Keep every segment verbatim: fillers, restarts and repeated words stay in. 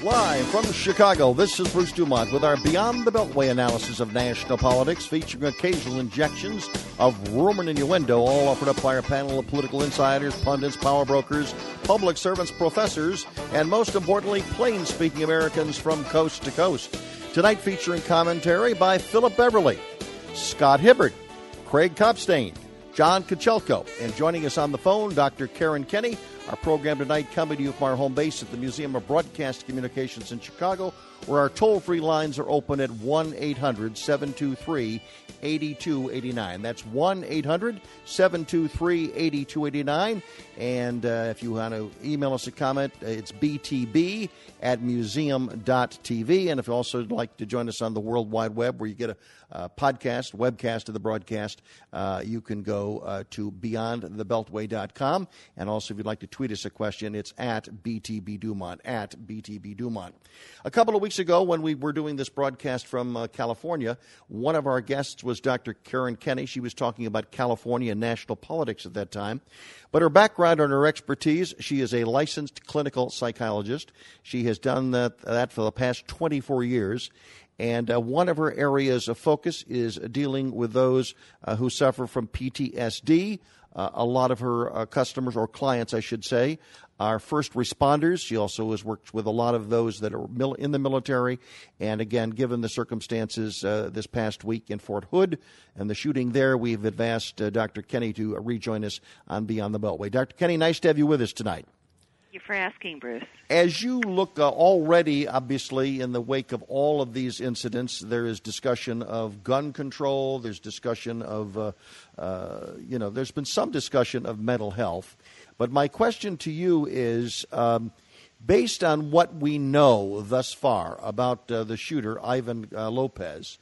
Live from Chicago, this is Bruce Dumont with our Beyond the Beltway analysis of national politics, featuring occasional injections of rumor and innuendo, all offered up by our panel of political insiders, pundits, power brokers, public servants, professors, and most importantly, plain-speaking Americans from coast to coast. Tonight featuring commentary by Philip Beverly, Scott Hibbert, Craig Kopstein, John Kochelko, and joining us on the phone, Doctor Karen Kenney. Our program tonight coming to you from our home base at the Museum of Broadcast Communications in Chicago, where our toll-free lines are open at one eight hundred seven two three eight two eight nine. That's one eight hundred seven two three eight two eight nine. And uh, if you want to email us a comment, it's b t b at museum dot t v. And if you also would like to join us on the World Wide Web, where you get a uh, podcast, webcast of the broadcast, uh, you can go uh, to beyond the beltway dot com. And also, if you'd like to tweet us a question, it's at b t b dumont, at b t b dumont. A couple of weeks ago, when we were doing this broadcast from uh, California, one of our guests was Doctor Karen Kenney. She was talking about California and national politics at that time. But her background and her expertise, she is a licensed clinical psychologist. She has done that, that for the past twenty-four years. And uh, one of her areas of focus is dealing with those uh, who suffer from P T S D. Uh, a lot of her uh, customers, or clients, I should say, are first responders. She also has worked with a lot of those that are mil- in the military. And again, given the circumstances uh, this past week in Fort Hood and the shooting there, we've asked uh, Doctor Kenney to uh, rejoin us on Beyond the Beltway. Doctor Kenney, nice to have you with us tonight. Thank you for asking, Bruce. As you look uh, already, obviously, in the wake of all of these incidents, there is discussion of gun control. There's discussion of, uh, uh, you know, there's been some discussion of mental health. But my question to you is, um, based on what we know thus far about uh, the shooter, Ivan uh, Lopez,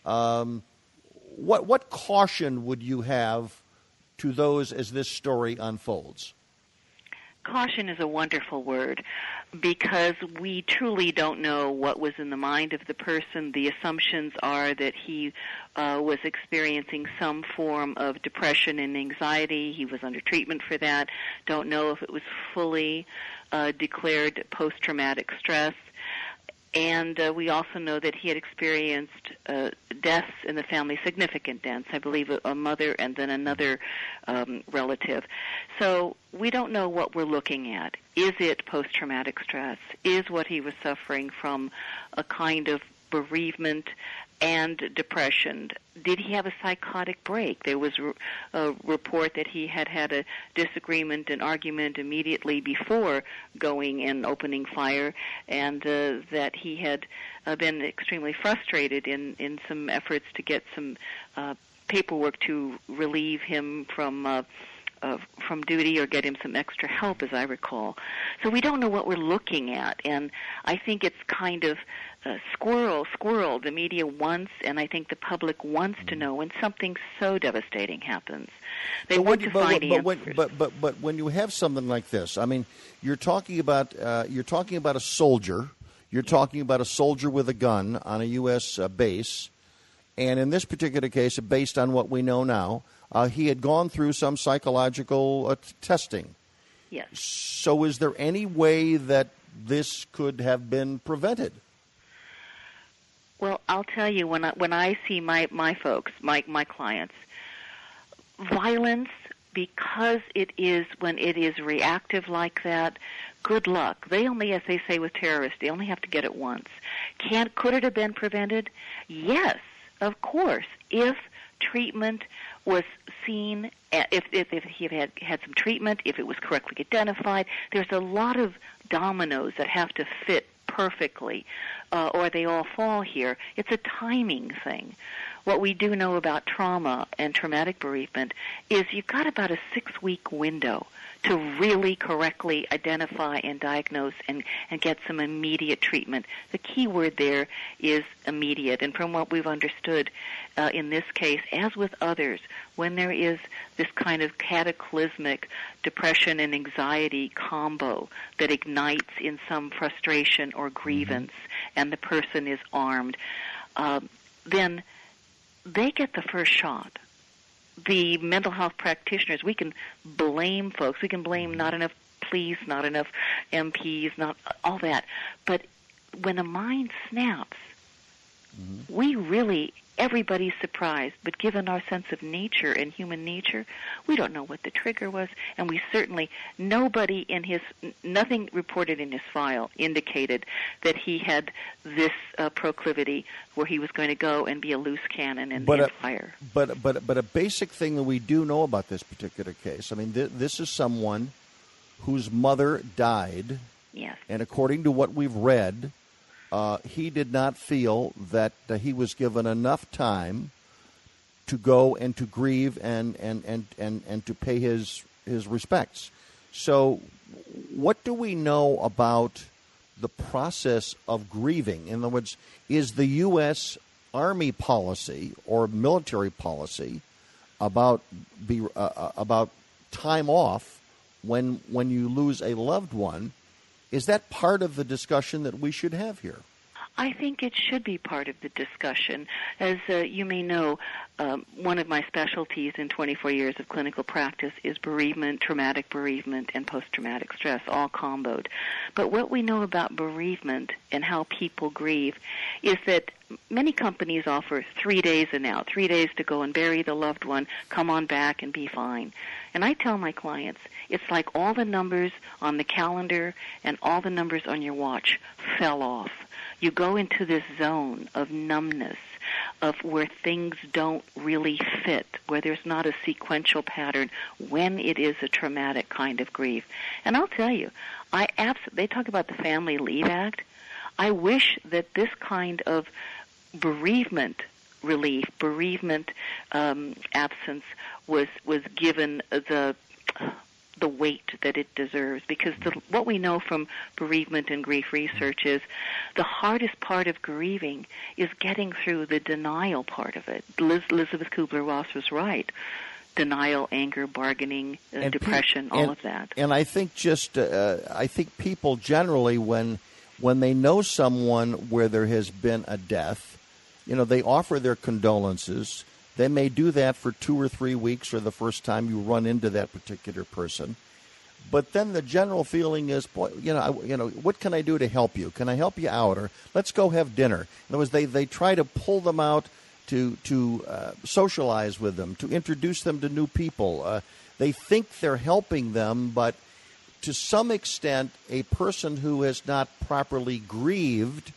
um, what what caution would you have to those as this story unfolds? Caution is a wonderful word, because we truly don't know what was in the mind of the person. The assumptions are that he uh, was experiencing some form of depression and anxiety. He was under treatment for that. Don't know if it was fully uh, declared post-traumatic stress. And uh, we also know that he had experienced uh, deaths in the family, significant deaths, I believe a, a mother and then another um, relative. So we don't know what we're looking at. Is it post-traumatic stress? Is what he was suffering from a kind of bereavement and depression? Did he have a psychotic break? There was a report that he had had a disagreement, an argument immediately before going and opening fire, and uh, that he had uh, been extremely frustrated in, in some efforts to get some uh, paperwork to relieve him from uh, Uh, from duty or get him some extra help, as I recall. So we don't know what we're looking at, and I think it's kind of uh, squirrel, squirrel. The media wants, and I think the public wants to know when something so devastating happens. They but want when, to but, find but, answers. When, but, but, but when you have something like this, I mean, you're talking about uh, you're talking about a soldier. You're talking about a soldier with a gun on a U S uh, base, and in this particular case, based on what we know now, Uh, he had gone through some psychological uh, t- testing. Yes. So is there any way that this could have been prevented? Well, I'll tell you, when I, when I see my, my folks, my, my clients, violence, because it is, when it is reactive like that, good luck. They only, as they say with terrorists, they only have to get it once. Can, could it have been prevented? Yes, of course, if treatment was seen, if, if, if he had had some treatment, if it was correctly identified. There's a lot of dominoes that have to fit perfectly, uh, or they all fall here. It's a timing thing. What we do know about trauma and traumatic bereavement is you've got about a six-week window to really correctly identify and diagnose and, and get some immediate treatment. The key word there is immediate. And from what we've understood uh, in this case, as with others, when there is this kind of cataclysmic depression and anxiety combo that ignites in some frustration or grievance, mm-hmm. and the person is armed, uh, then they get the first shot. The mental health practitioners, we can blame folks. We can blame not enough police, not enough M Ps, not all that. But when a mind snaps, mm-hmm. we really, everybody's surprised, but given our sense of nature and human nature, we don't know what the trigger was, and we certainly, nobody in his, nothing reported in his file indicated that he had this uh, proclivity where he was going to go and be a loose cannon and, but and a, fire. But, but, but a basic thing that we do know about this particular case, I mean, th- this is someone whose mother died, yes. and according to what we've read, Uh, he did not feel that uh, he was given enough time to go and to grieve and, and, and, and, and to pay his his respects. So what do we know about the process of grieving? In other words, is the U S. Army policy or military policy about be, uh, about time off when when you lose a loved one, is that part of the discussion that we should have here? I think it should be part of the discussion. As uh, you may know, um, one of my specialties in twenty-four years of clinical practice is bereavement, traumatic bereavement, and post-traumatic stress, all comboed. But what we know about bereavement and how people grieve is that many companies offer three days and out, three days to go and bury the loved one, come on back and be fine. And I tell my clients, it's like all the numbers on the calendar and all the numbers on your watch fell off. You go into this zone of numbness, of where things don't really fit, where there's not a sequential pattern when it is a traumatic kind of grief. And I'll tell you, I abs- they talk about the Family Leave Act. I wish that this kind of bereavement relief, bereavement um, absence was was given the the weight that it deserves, because the, what we know from bereavement and grief research is the hardest part of grieving is getting through the denial part of it. Liz, Elizabeth Kubler-Ross was right. Denial, anger, bargaining, uh, depression, pe- all and, of that. And I think just uh, I think people generally, when when they know someone where there has been a death, you know, they offer their condolences. They may do that for two or three weeks or the first time you run into that particular person. But then the general feeling is, boy, you know, I, you know, what can I do to help you? Can I help you out? Or let's go have dinner. In other words, they, they try to pull them out to to uh, socialize with them, to introduce them to new people. Uh, they think they're helping them, but to some extent, a person who has not properly grieved,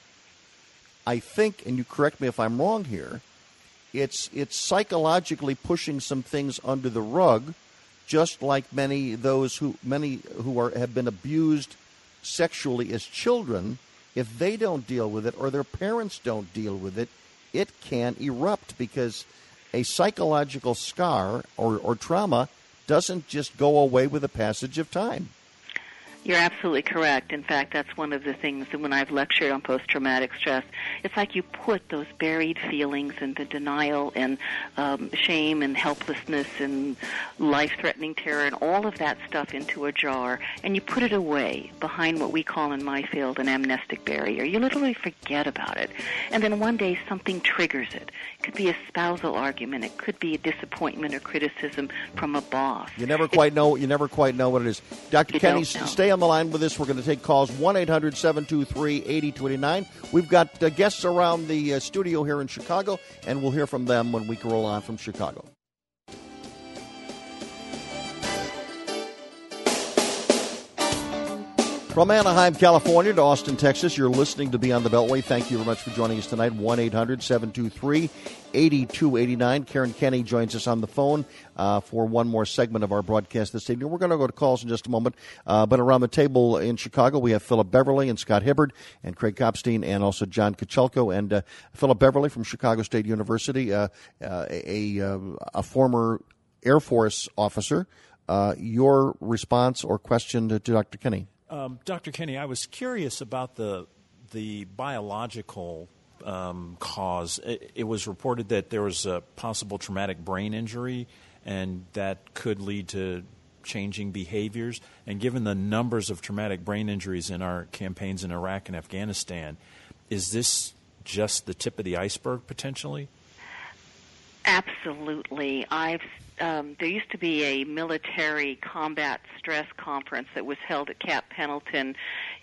I think, and you correct me if I'm wrong here, It's it's psychologically pushing some things under the rug, just like many those who many who are have been abused sexually as children. If they don't deal with it or their parents don't deal with it, it can erupt, because a psychological scar or, or trauma doesn't just go away with the passage of time. You're absolutely correct. In fact, that's one of the things that when I've lectured on post-traumatic stress, it's like you put those buried feelings and the denial and um, shame and helplessness and life-threatening terror and all of that stuff into a jar, and you put it away behind what we call in my field an amnestic barrier. You literally forget about it. And then one day something triggers it. It could be a spousal argument. It could be a disappointment or criticism from a boss. You never quite it, know. You never quite know what it is. Doctor Kenny, stay on the line with us. We're going to take calls one eight hundred seven two three eight zero two nine. We've got uh, guests around the uh, studio here in Chicago, and we'll hear from them when we roll on from Chicago. From Anaheim, California to Austin, Texas, you're listening to Beyond the Beltway. Thank you very much for joining us tonight. one eight hundred seven two three eight two eight nine. Karen Kenny joins us on the phone uh, for one more segment of our broadcast this evening. We're going to go to calls in just a moment. Uh, but around the table in Chicago, we have Philip Beverly and Scott Hibbard and Craig Kopstein and also John Kachelko. And uh, Philip Beverly from Chicago State University, uh, uh, a, a, a former Air Force officer. Uh, your response or question to, to Doctor Kenny? Um, Doctor Kenny, I was curious about the the biological um, cause. It, it was reported that there was a possible traumatic brain injury, and that could lead to changing behaviors. And given the numbers of traumatic brain injuries in our campaigns in Iraq and Afghanistan, is this just the tip of the iceberg potentially? Absolutely. I've um, there used to be a military combat stress conference that was held at Camp Pendleton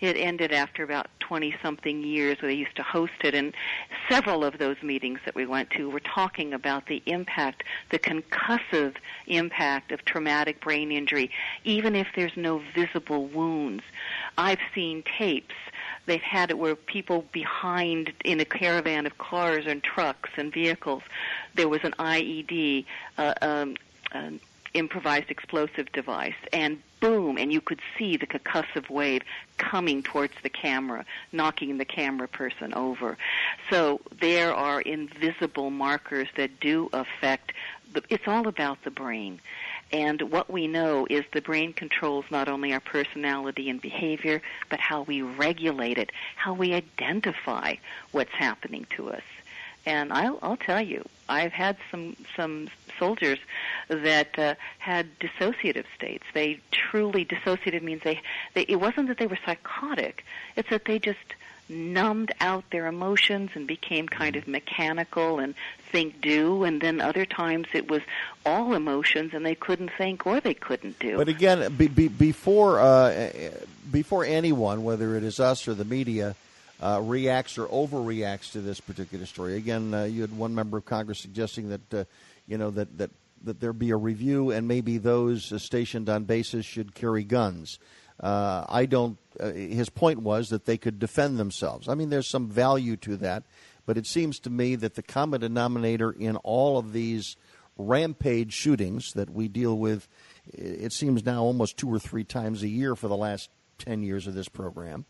It ended after about twenty-something years where they used to host it, and several of those meetings that we went to were talking about the impact, the concussive impact of traumatic brain injury, even if there's no visible wounds. I've seen tapes. They've had it where people behind in a caravan of cars and trucks and vehicles, there was an I E D, uh, um, an improvised explosive device, and boom, and you could see the concussive wave coming towards the camera, knocking the camera person over. So there are invisible markers that do affect, the, it's all about the brain. And what we know is the brain controls not only our personality and behavior, but how we regulate it, how we identify what's happening to us. And I'll, I'll tell you, I've had some some soldiers that uh, had dissociative states. They truly, dissociative means they, they, it wasn't that they were psychotic, it's that they just numbed out their emotions and became kind of mechanical and think do, and then other times it was all emotions and they couldn't think or they couldn't do. But again, be, be, before uh, before anyone, whether it is us or the media, uh, reacts or overreacts to this particular story. Again, uh, you had one member of Congress suggesting that uh, you know that, that that there be a review and maybe those uh, stationed on bases should carry guns. Uh, I don't. Uh, his point was that they could defend themselves. I mean, there's some value to that, but it seems to me that the common denominator in all of these rampage shootings that we deal with, it seems now almost two or three times a year for the last ten years of this program,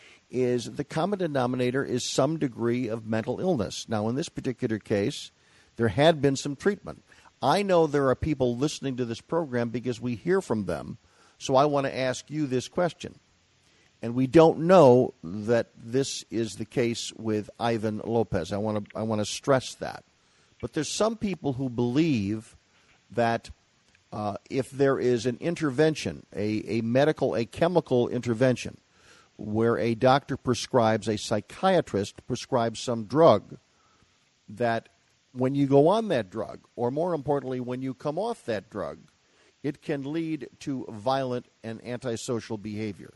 is the common denominator is some degree of mental illness. Now, in this particular case, there had been some treatment. I know there are people listening to this program because we hear from them. So I want to ask you this question. And we don't know that this is the case with Ivan Lopez. I want to I want to stress that. But there's some people who believe that uh, if there is an intervention, a, a medical, a chemical intervention, where a doctor prescribes, a psychiatrist prescribes some drug, that when you go on that drug, or more importantly, when you come off that drug, it can lead to violent and antisocial behavior.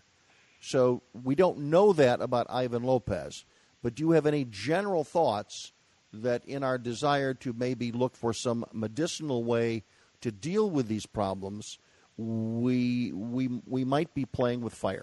So we don't know that about Ivan Lopez, but do you have any general thoughts that in our desire to maybe look for some medicinal way to deal with these problems, we we we might be playing with fire?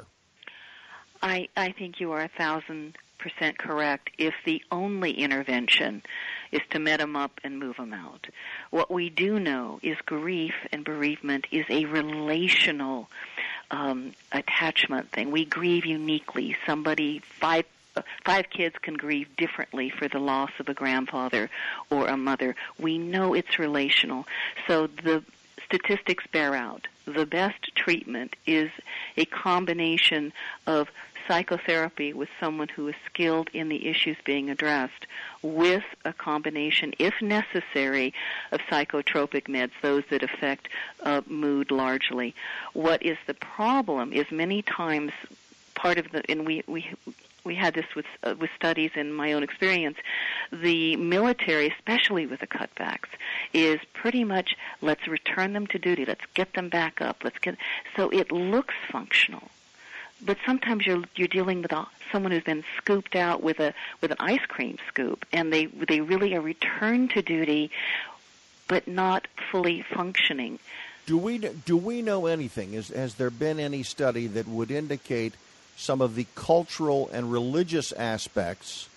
I, I think you are a thousand percent correct if the only intervention is to met them up and move them out. What we do know is grief and bereavement is a relational um, attachment thing. We grieve uniquely. Somebody, five five kids can grieve differently for the loss of a grandfather or a mother. We know it's relational. So the statistics bear out. The best treatment is a combination of psychotherapy with someone who is skilled in the issues being addressed, with a combination, if necessary, of psychotropic meds, those that affect uh, mood largely. What is the problem is many times part of the, and we we we had this with uh, with studies in my own experience, the military, especially with the cutbacks, is pretty much let's return them to duty, let's get them back up, let's get, so it looks functional. But sometimes you're you're dealing with a, someone who's been scooped out with a with an ice cream scoop, and they they really are returned to duty, but not fully functioning. Do we do we know anything? Is, has there been any study that would indicate some of the cultural and religious aspects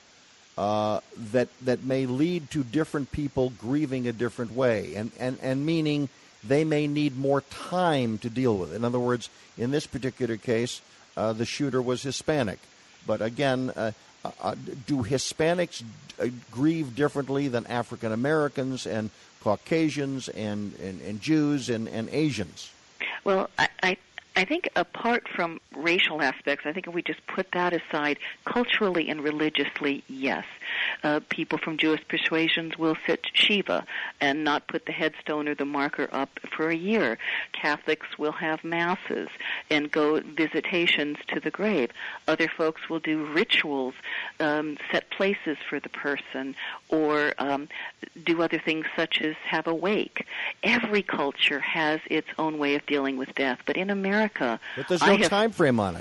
uh, that that may lead to different people grieving a different way, and, and, and meaning they may need more time to deal with it? In other words, in this particular case, Uh, the shooter was Hispanic. But again, uh, uh, do Hispanics uh, grieve differently than African Americans and Caucasians and, and, and Jews and, and Asians? Well, I, I I think apart from racial aspects, I think if we just put that aside, culturally and religiously, yes. Uh, people from Jewish persuasions will sit Shiva and not put the headstone or the marker up for a year. Catholics will have masses and go visitations to the grave. Other folks will do rituals, um, set places for the person, or um, do other things such as have a wake. Every culture has its own way of dealing with death, but in America, but there's no I have, time frame on it.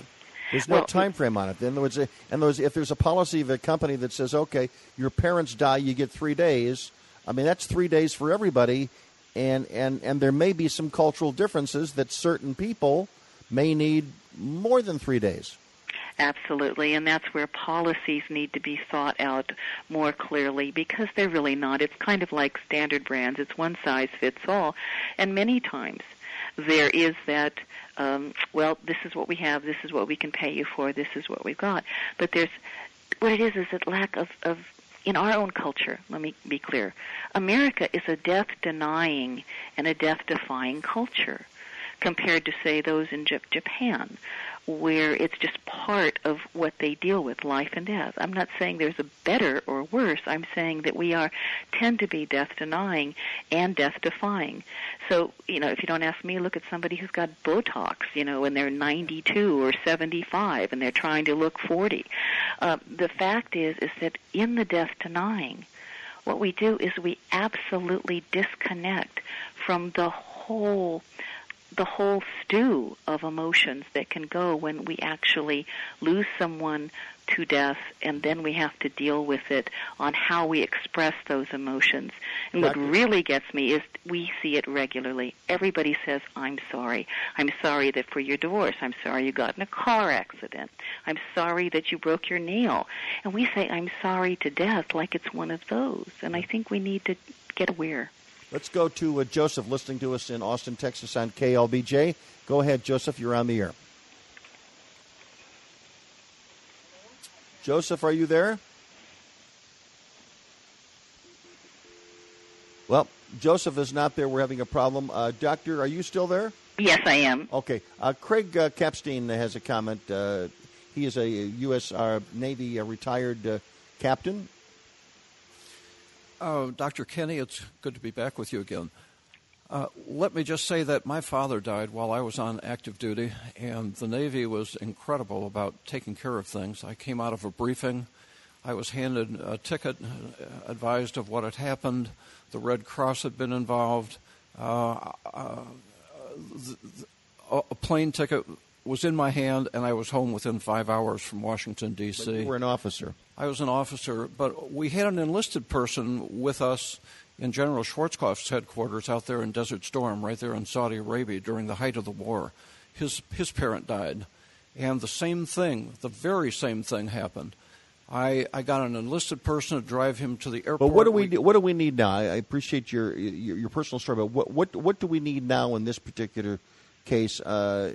There's no well, time frame on it. In other words, in other words, if there's a policy of a company that says, okay, your parents die, you get three days, I mean, that's three days for everybody, and, and, and there may be some cultural differences that certain people may need more than three days. Absolutely, and that's where policies need to be thought out more clearly, because they're really not. It's kind of like standard brands. It's one size fits all. And many times there is that, um, well, this is what we have, this is what we can pay you for, this is what we've got. But there's, what it is is a lack of, of in our own culture, let me be clear, America is a death-denying and a death-defying culture compared to, say, those in J- Japan, where it's just part of what they deal with, life and death. I'm not saying there's a better or worse. I'm saying that we are tend to be death-denying and death-defying. So, you know, if you don't ask me, look at somebody who's got Botox, you know, and they're ninety-two or seventy-five, and they're trying to look forty. Uh, the fact is, is that in the death-denying, what we do is we absolutely disconnect from the whole the whole stew of emotions that can go when we actually lose someone to death, and then we have to deal with it on how we express those emotions. And what really gets me is we see it regularly. Everybody says, I'm sorry. I'm sorry that for your divorce. I'm sorry you got in a car accident. I'm sorry that you broke your nail. And we say, I'm sorry to death, like it's one of those. And I think we need to get aware. Let's go to uh, Joseph listening to us in Austin, Texas on K L B J. Go ahead, Joseph. You're on the air. Joseph, are you there? Well, Joseph is not there. We're having a problem. Uh, Doctor, are you still there? Yes, I am. Okay. Uh, Craig uh, Capstein has a comment. Uh, he is a U S Uh, Navy uh, retired uh, captain. Uh, Doctor Kenny, it's good to be back with you again. Uh, let me just say that my father died while I was on active duty, and the Navy was incredible about taking care of things. I came out of a briefing. I was handed a ticket, uh, advised of what had happened. The Red Cross had been involved. Uh, uh, the, the, a plane ticket was in my hand, and I was home within five hours from Washington, D C But you were an officer. I was an officer, but we had an enlisted person with us in General Schwarzkopf's headquarters out there in Desert Storm, right there in Saudi Arabia during the height of the war. His his parent died, and the same thing, the very same thing happened. I, I got an enlisted person to drive him to the airport. But what do we, we do, what do we need now? I appreciate your your, your personal story, but what, what what do we need now in this particular case? Uh,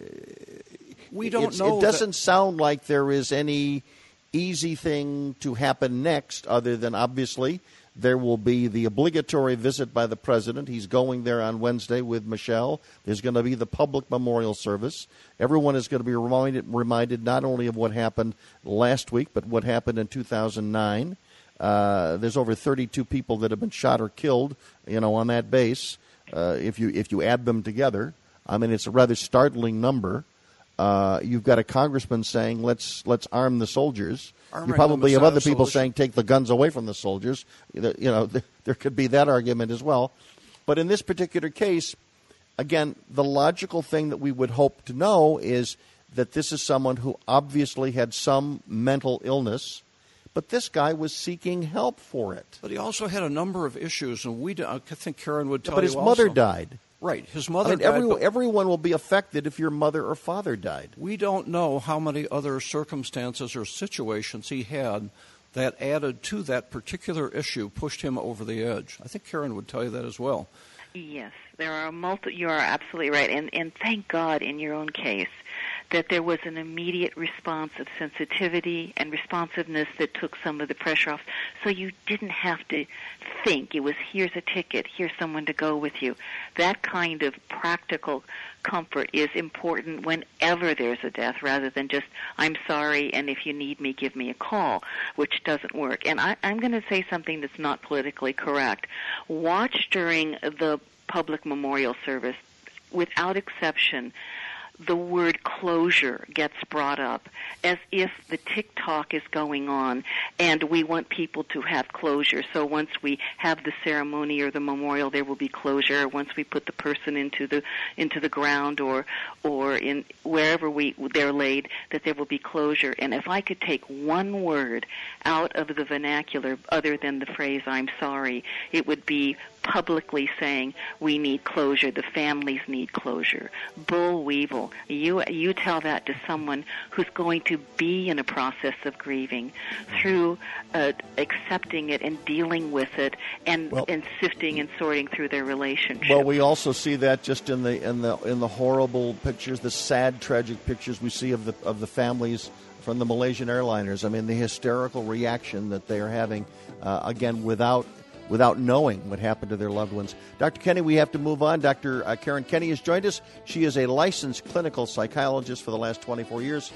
we don't know. It doesn't sound like there is any easy thing to happen next, other than obviously there will be the obligatory visit by the president. He's going there on Wednesday with Michelle. There's going to be the public memorial service. Everyone is going to be reminded, reminded not only of what happened last week, but what happened in two thousand nine. Uh, there's over thirty-two people that have been shot or killed, you know, on that base. Uh, if you if you add them together, I mean, it's a rather startling number. Uh, you've got a congressman saying, let's let's arm the soldiers. Armoring you probably have other people solution. saying, take the guns away from the soldiers. You know, there could be that argument as well. But in this particular case, again, the logical thing that we would hope to know is that this is someone who obviously had some mental illness, but this guy was seeking help for it. But he also had a number of issues, and we I think Karen would tell but you his also. mother died. Right, his mother I mean, died. every, but everyone will be affected if your mother or father died. we don't know how many other circumstances or situations he had that added to that particular issue, pushed him over the edge. I think Karen would tell you that as well. Yes, there are multi. You are absolutely right, and and thank God in your own case that there was an immediate response of sensitivity and responsiveness that took some of the pressure off. So you didn't have to think. It was, here's a ticket, here's someone to go with you. That kind of practical comfort is important whenever there's a death, rather than just, I'm sorry, and if you need me, give me a call, which doesn't work. And I, I'm going to say something that's not politically correct. Watch during the public memorial service, without exception, the word closure gets brought up as if the tick-tock is going on and we want people to have closure. So once we have the ceremony or the memorial, there will be closure. Once we put the person into the into the ground or or in wherever we they're laid, that there will be closure. And if I could take one word out of the vernacular other than the phrase "I'm sorry," it would be publicly saying we need closure, the families need closure. Bull Weevil, you you tell that to someone who's going to be in a process of grieving through uh, accepting it and dealing with it and, well, and sifting and sorting through their relationship. Well, we also see that just in the in the in the horrible pictures, the sad, tragic pictures we see of the of the families from the Malaysian airliners. I mean, the hysterical reaction that they are having, uh, again, without without knowing what happened to their loved ones. Doctor Kenny, we have to move on. Doctor Uh, Karen Kenny has joined us. She is a licensed clinical psychologist for the last twenty-four years.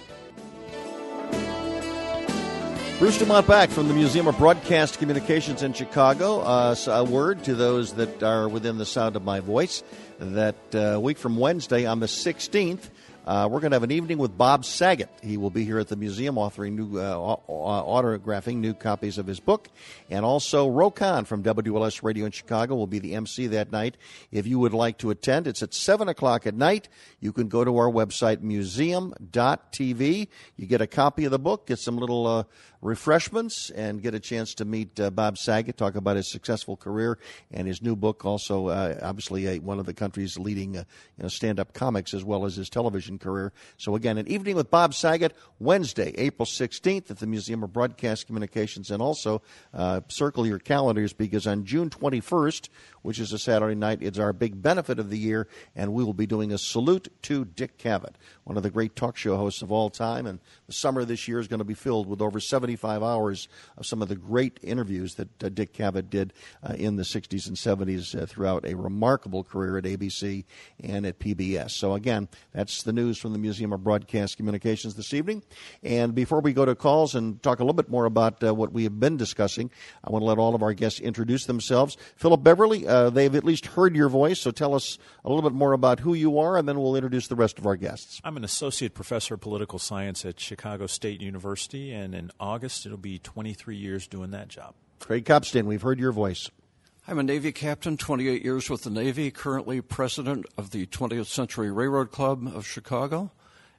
Bruce Dumont back from the Museum of Broadcast Communications in Chicago. Uh, so a word to those that are within the sound of my voice that a uh, week from Wednesday on the sixteenth, Uh, we're going to have an evening with Bob Saget. He will be here at the museum authoring new, uh, autographing new copies of his book. And also Ro Khan from W L S Radio in Chicago will be the M C that night. If you would like to attend, it's at seven o'clock at night. You can go to our website, museum dot t v. You get a copy of the book, get some little uh, refreshments, and get a chance to meet uh, Bob Saget, talk about his successful career and his new book, also uh, obviously uh, one of the country's leading uh, you know, stand-up comics, as well as his television career. So again, an evening with Bob Saget, Wednesday, April sixteenth at the Museum of Broadcast Communications. And also uh, circle your calendars, because on June twenty-first, which is a Saturday night, it's our big benefit of the year, and we will be doing a salute to Dick Cavett, one of the great talk show hosts of all time. And the summer this year is going to be filled with over seventy-five hours of some of the great interviews that uh, Dick Cavett did uh, in the sixties and seventies uh, throughout a remarkable career at A B C and at P B S. So again, that's the news from the Museum of Broadcast Communications this evening. And before we go to calls and talk a little bit more about uh, what we have been discussing, I want to let all of our guests introduce themselves. Philip Beverly, uh, they've at least heard your voice, so tell us a little bit more about who you are, and then we'll introduce the rest of our guests. I'm an associate professor of political science at Chicago State University, and in August it'll be twenty-three years doing that job. Craig Copstein, we've heard your voice. I'm a Navy captain, twenty-eight years with the Navy, currently president of the twentieth Century Railroad Club of Chicago.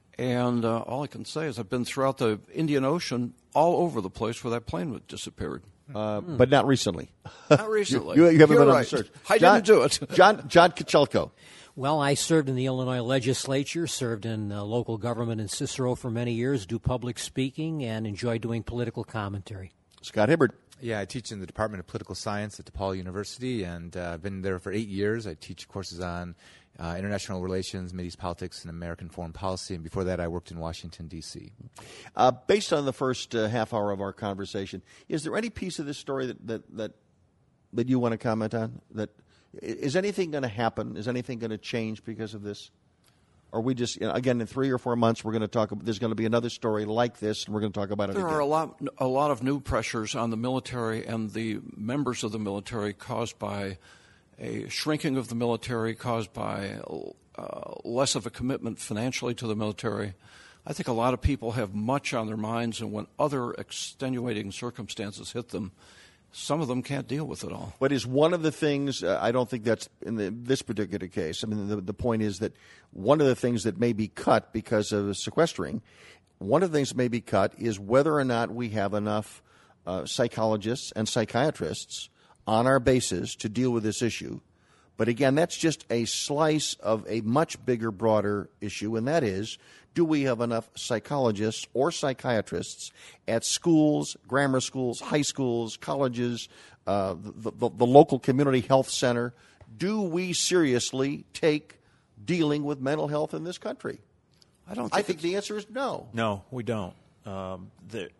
And uh, all I can say is I've been throughout the Indian Ocean, all over the place where that plane disappeared. Uh, mm. But not recently. Not recently. you, you, you haven't You're been right. on the search. I John, didn't do it. John, John Kachelko. Well, I served in the Illinois legislature, served in uh, local government in Cicero for many years, do public speaking, and enjoy doing political commentary. Scott Hibbard. Yeah, I teach in the Department of Political Science at DePaul University, and uh, I've been there for eight years. I teach courses on uh, international relations, Mideast politics, and American foreign policy. And before that, I worked in Washington, D C Uh, based on the first uh, half hour of our conversation, is there any piece of this story that that that, that you want to comment on? That is anything going to happen? Is anything going to change because of this? Or we just, you know, again, in three or four months, we're going to talk about, there's going to be another story like this, and we're going to talk about it there again. There are a lot, a lot of new pressures on the military and the members of the military caused by a shrinking of the military, caused by uh, less of a commitment financially to the military. I think a lot of people have much on their minds, and when other extenuating circumstances hit them, some of them can't deal with it all. But is one of the things, uh, I don't think that's in the, this particular case. I mean, the, the point is that one of the things that may be cut because of sequestering, one of the things that may be cut is whether or not we have enough uh, psychologists and psychiatrists on our bases to deal with this issue. But again, that's just a slice of a much bigger, broader issue, and that is, do we have enough psychologists or psychiatrists at schools, grammar schools, high schools, colleges, uh, the, the, the local community health center? Do we seriously take dealing with mental health in this country? I don't. Think I think the answer is no. No, we don't. Um, there,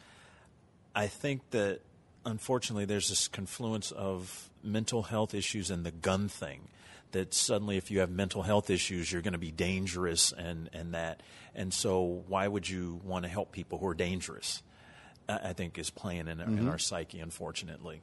I think that, unfortunately, there's this confluence of mental health issues and the gun thing. That suddenly if you have mental health issues, you're going to be dangerous and, and that. And so why would you want to help people who are dangerous, I think is playing in, mm-hmm. in our psyche, unfortunately.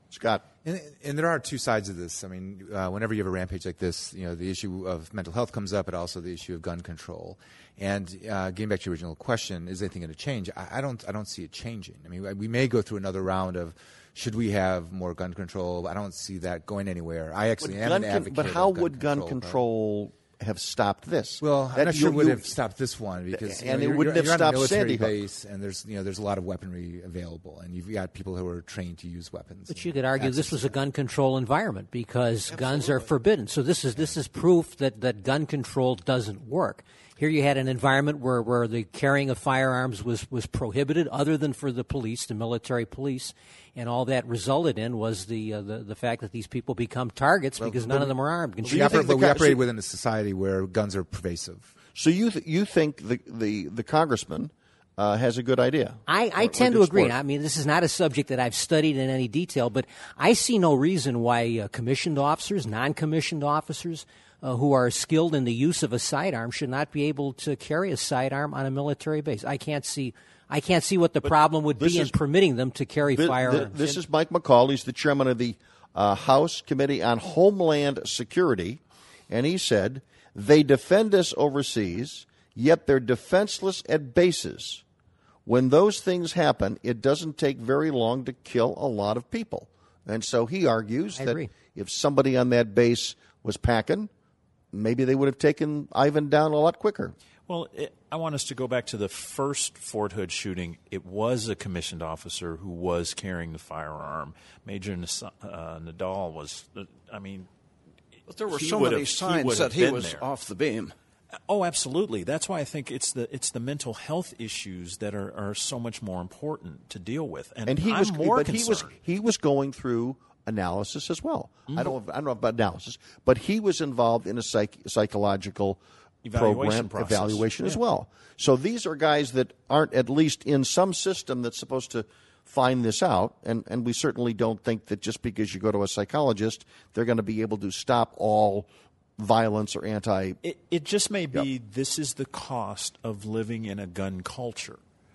Scott. And, and there are two sides of this. I mean, uh, whenever you have a rampage like this, you know, the issue of mental health comes up, but also the issue of gun control. And uh, getting back to your original question, is anything going to change? I, I don't. I don't see it changing. I mean, we may go through another round of should we have more gun control. I don't see that going anywhere. I actually but am gun an con- advocate. But how of gun would gun control, control have stopped this? Well, That I'm not you- sure would you- have stopped this one because you and know, it you're, wouldn't you're, have you're on stopped a military Sandy Hook. base, and there's you know there's a lot of weaponry available, and you've got people who are trained to use weapons. But you could argue this was a gun control environment because guns are forbidden. So this is this is proof that, that gun control doesn't work. Here you had an environment where, where the carrying of firearms was, was prohibited other than for the police, the military police, and all that resulted in was the uh, the, the fact that these people become targets because none of them are armed. Can We, you think operate, the but we co- operate so- within a society where guns are pervasive. So you th- you think the the, the congressman uh, has a good idea? I, I Or- or tend to good agree. sport? I mean, this is not a subject that I've studied in any detail, but I see no reason why uh, commissioned officers, non-commissioned officers uh, who are skilled in the use of a sidearm should not be able to carry a sidearm on a military base. I can't see. I can't see what the problem would this be in is- permitting them to carry Thi- thi- firearms. This is Mike McCall. He's the chairman of the uh, House Committee on Homeland Security, and he said they defend us overseas, yet they're defenseless at bases. When those things happen, it doesn't take very long to kill a lot of people. And so he argues I that agree. if somebody on that base was packing, maybe they would have taken Ivan down a lot quicker. Well, it, I want us to go back to the first Fort Hood shooting. It was a commissioned officer who was carrying the firearm. Major Nas- uh, Nadal was, uh, I mean, But there were he so would many have- he signs would that have he been was there. off the beam. Oh, absolutely. That's why I think it's the it's the mental health issues that are, are so much more important to deal with. And, And he I'm was, more but he was concerned. he was going through analysis as well. Mm-hmm. I don't I don't know about analysis, but he was involved in a psych, psychological Evaluation program process. evaluation as Yeah. well. So these are guys that aren't at least in some system that's supposed to find this out, and, and we certainly don't think that just because you go to a psychologist, they're going to be able to stop all violence or anti. It, it just may be this is the cost of living in a gun culture.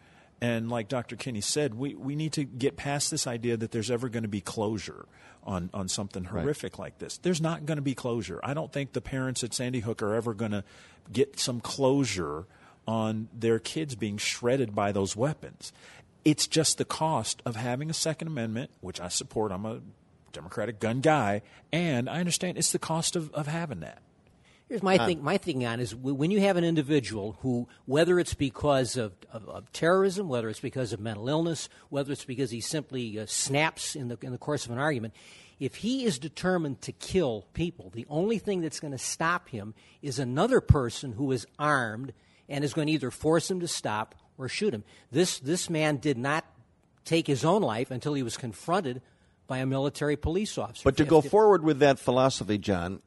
And like Doctor Kinney said, we, we need to get past this idea that there's ever going to be closure on, on something horrific like this. There's not going to be closure. I don't think the parents at Sandy Hook are ever going to get some closure on their kids being shredded by those weapons. It's just the cost of having a Second Amendment, which I support. I'm a Democratic gun guy, and I understand it's the cost of, of having that. Here's my thing. My thinking on is w- when you have an individual who, whether it's because of, of, of terrorism, whether it's because of mental illness, whether it's because he simply uh, snaps in the in the course of an argument, if he is determined to kill people, the only thing that's going to stop him is another person who is armed and is going to either force him to stop or shoot him. This this man did not take his own life until he was confronted by a military police officer. But to If- go if- forward with that philosophy, John,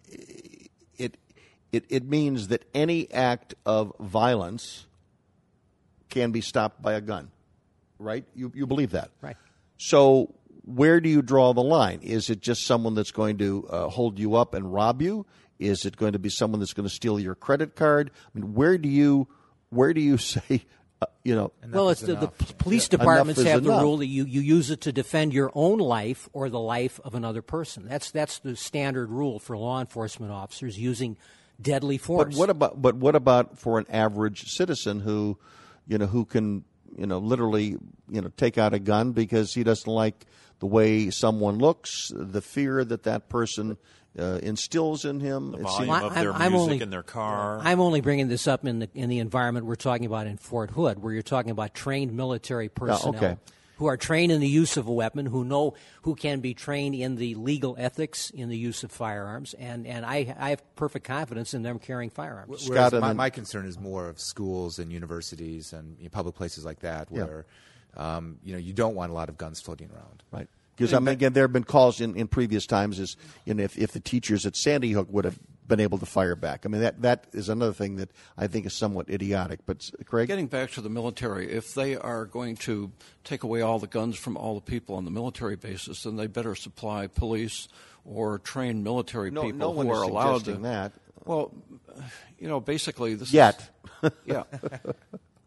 it it it means that any act of violence can be stopped by a gun, right? You you believe that, Right. So where do you draw the line? Is it just someone that's going to uh, hold you up and rob you? Is it going to be someone that's going to steal your credit card? I mean, where do you where do you say, uh, you know? Well, it's is the, the enough. p- police Enough departments is have the enough. rule that you, you use it to defend your own life or the life of another person. That's that's the standard rule for law enforcement officers using deadly force. But what about but what about for an average citizen who, you know, who can, you know, literally, you know, take out a gun because he doesn't like the way someone looks, the fear that that person uh, instills in him. The It volume seems- Well, of their I'm- I'm music only- in their car. I'm only bringing this up in the in the environment we're talking about in Fort Hood, where you're talking about trained military personnel okay. who are trained in the use of a weapon, who know who can be trained in the legal ethics in the use of firearms, and, and I I have perfect confidence in them carrying firearms. Scott, Whereas and my, then- my concern is more of schools and universities and you know, public places like that where um, you know you don't want a lot of guns floating around. Right. Because I mean, again, there have been calls in, in previous times as you know, if, if the teachers at Sandy Hook would have been able to fire back. I mean, that that is another thing that I think is somewhat idiotic. But Craig, Getting back to the military, if they are going to take away all the guns from all the people on the military basis, then they better supply police or trained military no, people no one who is are allowed to. suggesting that Well, you know, basically this yet. Is, yeah.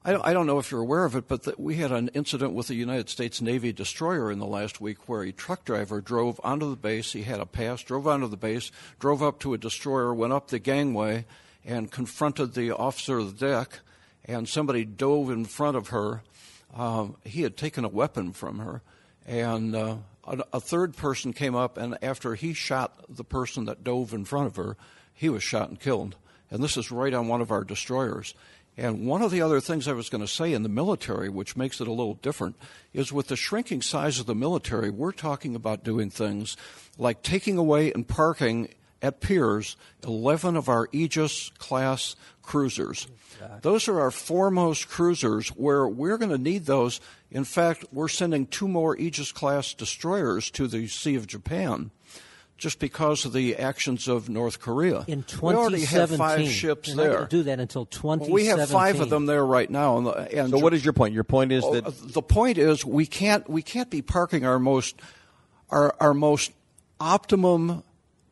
I don't, I don't know if you're aware of it, but the, we had an incident with a United States Navy destroyer in the last week where a truck driver drove onto the base. He had a pass, drove onto the base, drove up to a destroyer, went up the gangway, and confronted the officer of the deck, and somebody dove in front of her. Um, he had taken a weapon from her, and uh, a, a third person came up, and after he shot the person that dove in front of her, he was shot and killed. And this is right on one of our destroyers. And one of the other things I was going to say in the military, which makes it a little different, is with the shrinking size of the military, we're talking about doing things like taking away and parking at piers eleven of our Aegis-class cruisers. Those are our foremost cruisers where we're going to need those. In fact, we're sending two more Aegis-class destroyers to the Sea of Japan just because of the actions of North Korea. In we already have five ships They're there. not going to do that until twenty seventeen. Well, we have five of them there right now. And, the, and so what is your point? Your point is that the point is we can't we can't be parking our most our our most optimum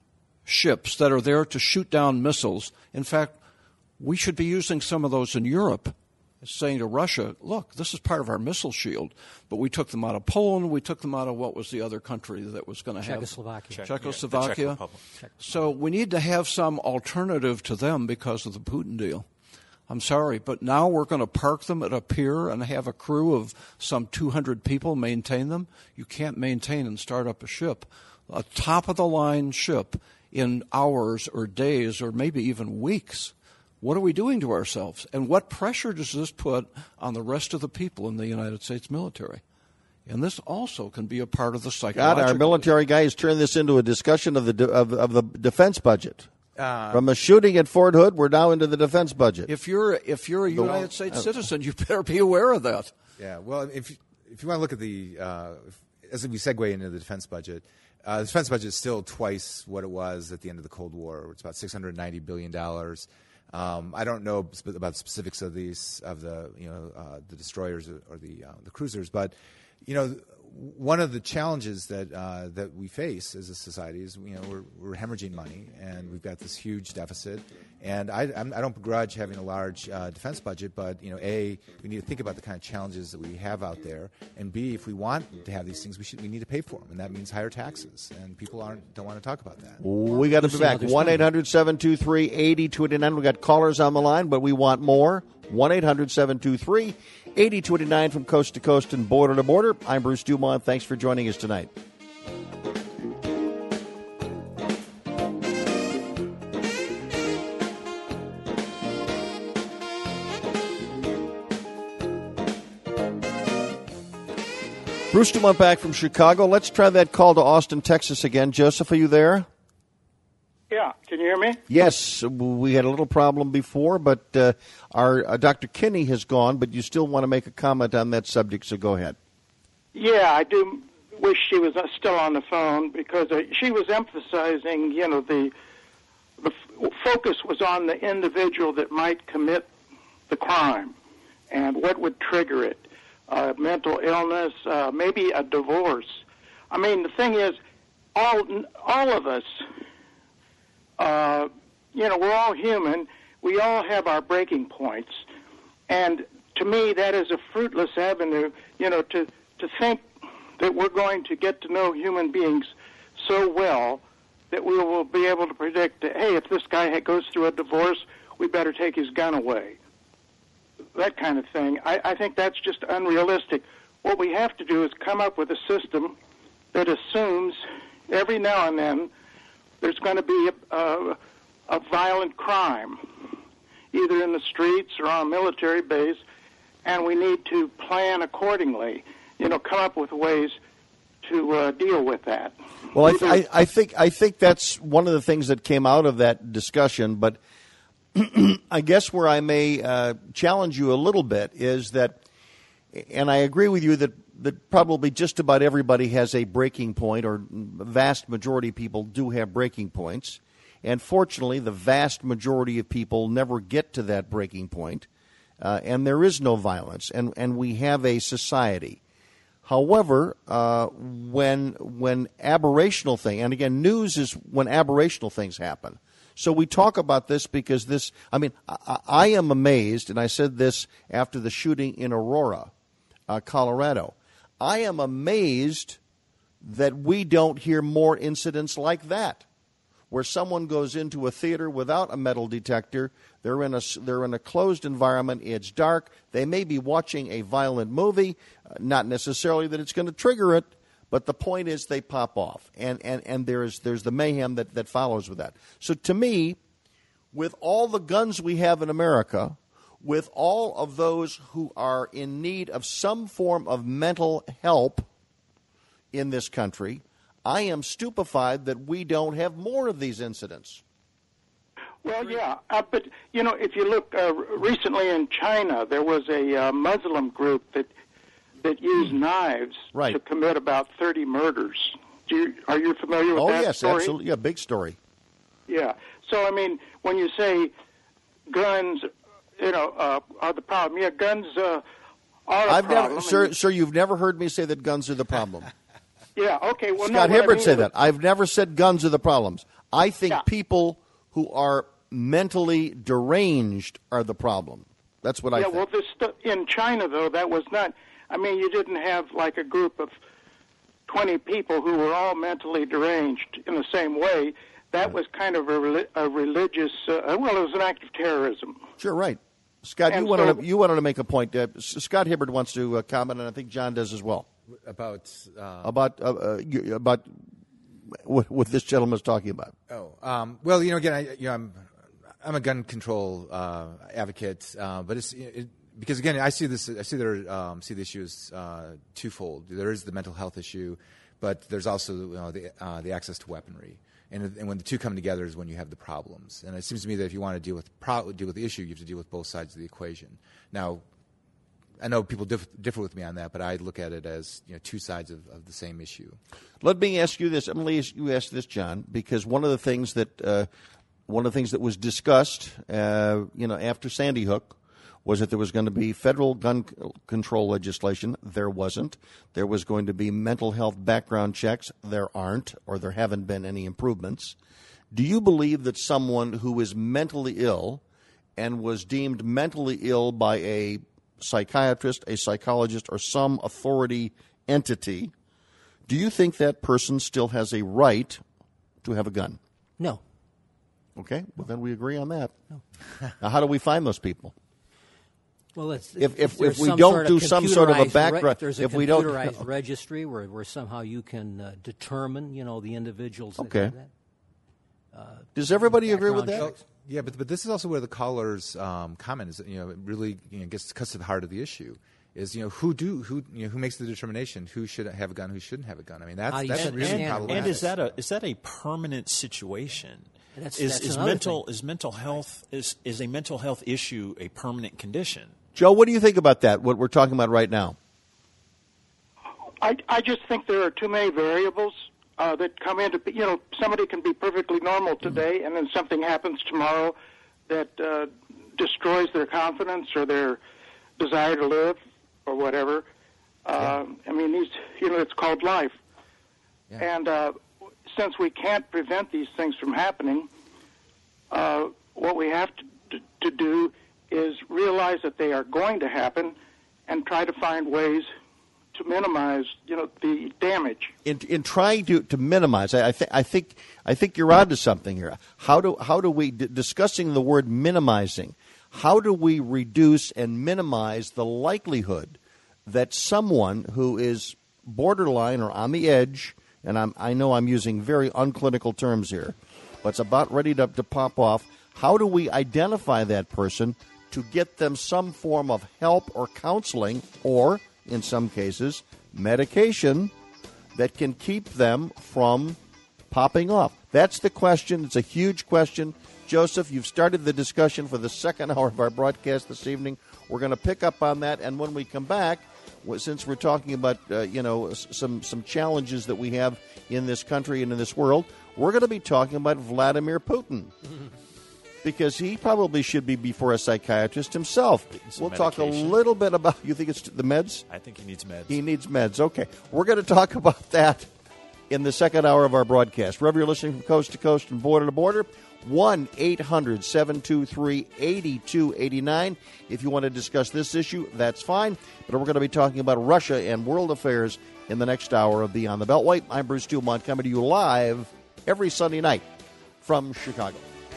ships that are there to shoot down missiles. In fact, we should be using some of those in Europe, saying to Russia, look, this is part of our missile shield. But we took them out of Poland. We took them out of what was the other country that was going to have? Czechoslovakia. Czechoslovakia. Yeah, the Czech Republic. So we need to have some alternative to them because of the Putin deal. I'm sorry, but now we're going to park them at a pier and have a crew of some two hundred people maintain them? You can't maintain and start up a ship. A top-of-the-line ship in hours or days or maybe even weeks. What are we doing to ourselves? And what pressure does this put on the rest of the people in the United States military? And this also can be a part of the psychological... God, our military guys turned this into a discussion of the de- of, of the defense budget. Uh, From a shooting at Fort Hood, we're now into the defense budget. If you're if you're a United States uh, citizen, you better be aware of that. Yeah, well, if if you want to look at the... Uh, if, as we segue into the defense budget... Uh, the defense budget is still twice what it was at the end of the Cold War. It's about six hundred ninety billion dollars. Um, I don't know sp- about the specifics of these of the you know uh, the destroyers or the uh, the cruisers, but you know one of the challenges that uh, that we face as a society is you know we're, we're hemorrhaging money and we've got this huge deficit. And I, I'm, I don't begrudge having a large uh, defense budget, but you know, A, we need to think about the kind of challenges that we have out there, and B, if we want to have these things, we should we need to pay for them, and that means higher taxes. And people aren't don't want to talk about that. We got to be back. one eight hundred seven two three eight zero two nine. We got callers on the line, but we want more. one eight hundred seven two three eight zero two nine from coast to coast and border to border. I'm Bruce Dumont. Thanks for joining us tonight. Bruce Dumont back from Chicago. Let's try that call to Austin, Texas again. Joseph, are you there? Yeah. Can you hear me? Yes. We had a little problem before, but uh, our uh, Doctor Kinney has gone, but you still want to make a comment on that subject, so go ahead. Yeah, I do wish she was uh, still on the phone because uh, she was emphasizing, you know, the, the f- focus was on the individual that might commit the crime and what would trigger it. Uh, mental illness, uh, maybe a divorce. I mean, the thing is, all all of us, uh, you know, we're all human. We all have our breaking points. And to me, that is a fruitless avenue, you know, to, to think that we're going to get to know human beings so well that we will be able to predict that, hey, if this guy goes through a divorce, we better take his gun away. That kind of thing. I, I think that's just unrealistic. What we have to do is come up with a system that assumes every now and then there's going to be a, a, a violent crime, either in the streets or on a military base, and we need to plan accordingly, you know, come up with ways to uh, deal with that. Well, I, th- I, I think I think that's one of the things that came out of that discussion, but I guess where I may uh, challenge you a little bit is that, and I agree with you that, that probably just about everybody has a breaking point, or the vast majority of people do have breaking points. And fortunately, the vast majority of people never get to that breaking point, uh, and there is no violence, and, and we have a society. However, uh, when when aberrational thing, and again, news is when aberrational things happen. So we talk about this because this, I mean, I, I am amazed, and I said this after the shooting in Aurora, uh, Colorado. I am amazed that we don't hear more incidents like that, where someone goes into a theater without a metal detector. They're in a they're in a closed environment. It's dark. They may be watching a violent movie, uh, not necessarily that it's going to trigger it, but the point is they pop off, and and and there's there's the mayhem that that follows with that. So to me, with all the guns we have in America, with all of those who are in need of some form of mental help in this country, I am stupefied that we don't have more of these incidents. Well, yeah, uh, but, you know, if you look uh, recently in China, there was a uh, Muslim group that that used knives right. to commit about thirty murders. Do you, are you familiar with oh, that yes, story? absolutely. Yeah, big story. Yeah. So, I mean, when you say guns, you know, uh, are the problem, yeah, guns uh, are a I've problem. Never, sir, sir, you've never heard me say that guns are the problem. Yeah, okay. Well, Scott no, Hibbert I mean, said that. I've never said guns are the problems. I think yeah. people who are mentally deranged are the problem. That's what yeah, I think. Yeah, well, this st- in China, though, that was not, I mean, you didn't have like a group of twenty people who were all mentally deranged in the same way. That right. was kind of a, rel- a religious, uh, well, it was an act of terrorism. Sure, right. Scott, and you wanted, so, to, you wanted to make a point. Uh, Scott Hibbert wants to uh, comment, and I think John does as well. About uh, about uh, uh, you, about what, what this gentleman's talking about. Oh, um, well, you know, again, I, you know, I'm I'm a gun control uh, advocate, uh, but it's it, because again, I see this. I see there um, see the issue as uh, twofold. There is the mental health issue, but there's also you know, the uh, the access to weaponry. And, and when the two come together is when you have the problems. And it seems to me that if you want to deal with pro- deal with the issue, you have to deal with both sides of the equation. Now, I know people diff- differ with me on that, but I look at it as you know two sides of, of the same issue. Let me ask you this. I'm going to ask you ask this, John, because one of the things that uh, one of the things that was discussed, uh, you know, after Sandy Hook, was that there was going to be federal gun c- control legislation. There wasn't. There was going to be mental health background checks. There aren't, or there haven't been any improvements. Do you believe that someone who is mentally ill and was deemed mentally ill by a psychiatrist, a psychologist, or some authority entity, do you think that person still has a right to have a gun? No. Okay, well then we agree on that. No. Now, how do we find those people? Well, it's, if if, if if we don't do some sort of a background, re- if there's a if we don't computerized registry where, where somehow you can uh, determine, you know, the individuals. That okay. have that. Uh, Does everybody agree with that? Well, yeah, but but this is also where the caller's um, comment is. You know, it really you know, gets cuts to the heart of the issue. Is you know who do who you know who makes the determination who should have a gun, who shouldn't have a gun. I mean that's that's and, really and, problematic. and is that a is that a permanent situation? That's, is that's is another mental thing. is mental health is is a mental health issue a permanent condition? Joe, what do you think about that? What we're talking about right now? I I just think there are too many variables uh, that come into. You know, somebody can be perfectly normal today, and then something happens tomorrow that uh, destroys their confidence or their desire to live or whatever. Uh, yeah. I mean, these. You know, it's called life, yeah. and uh, since we can't prevent these things from happening, uh, what we have to, to, to do is realize that they are going to happen and try to find ways to minimize, you know, the damage. In in trying to, to minimize, I, I, th- I think I think you're onto something here. How do how do we d- discussing the word minimizing? How do we reduce and minimize the likelihood that someone who is borderline or on the edge, and I'm, I know I'm using very unclinical terms here, but it's about ready to, to pop off. How do we identify that person to get them some form of help or counseling or, in some cases, medication that can keep them from popping off? That's the question. It's a huge question. Joseph, you've started the discussion for the second hour of our broadcast this evening. We're going to pick up on that, and when we come back, since we're talking about uh, you know some some challenges that we have in this country and in this world, we're going to be talking about Vladimir Putin. because he probably should be before a psychiatrist himself. We'll talk a little bit about, you think it's the meds? I think he needs meds. He needs meds. Okay. We're going to talk about that in the second hour of our broadcast. Wherever you're listening from coast to coast and border to border, one eight hundred seven two three eight two eight nine. If you want to discuss this issue, that's fine. But we're going to be talking about Russia and world affairs in the next hour of Beyond the Beltway. I'm Bruce Dumont, coming to you live every Sunday night from Chicago.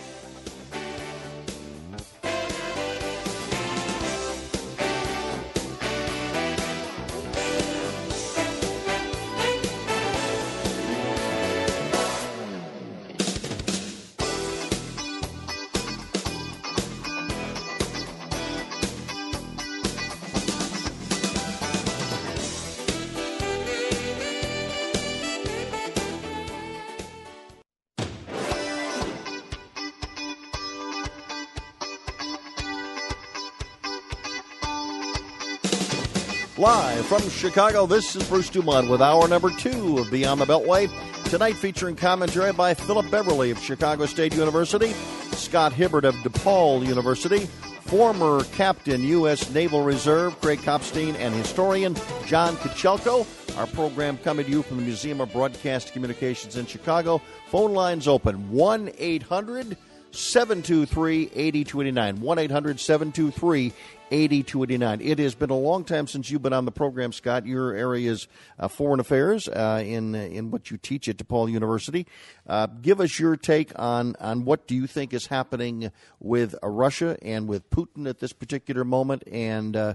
Live from Chicago, this is Bruce Dumont with hour number two of Beyond the Beltway. Tonight featuring commentary by Philip Beverly of Chicago State University, Scott Hibbert of DePaul University, former Captain U S Naval Reserve Craig Kopstein, and historian John Kochelko. Our program coming to you from the Museum of Broadcast Communications in Chicago. Phone lines open, one eight hundred seven two three eight two eight nine, one eight hundred seven two three eight two eight nine. It has been a long time since you've been on the program, Scott. Your area is uh, foreign affairs uh, in in what you teach at DePaul University. Uh, give us your take on, on what do you think is happening with uh, Russia and with Putin at this particular moment, and uh,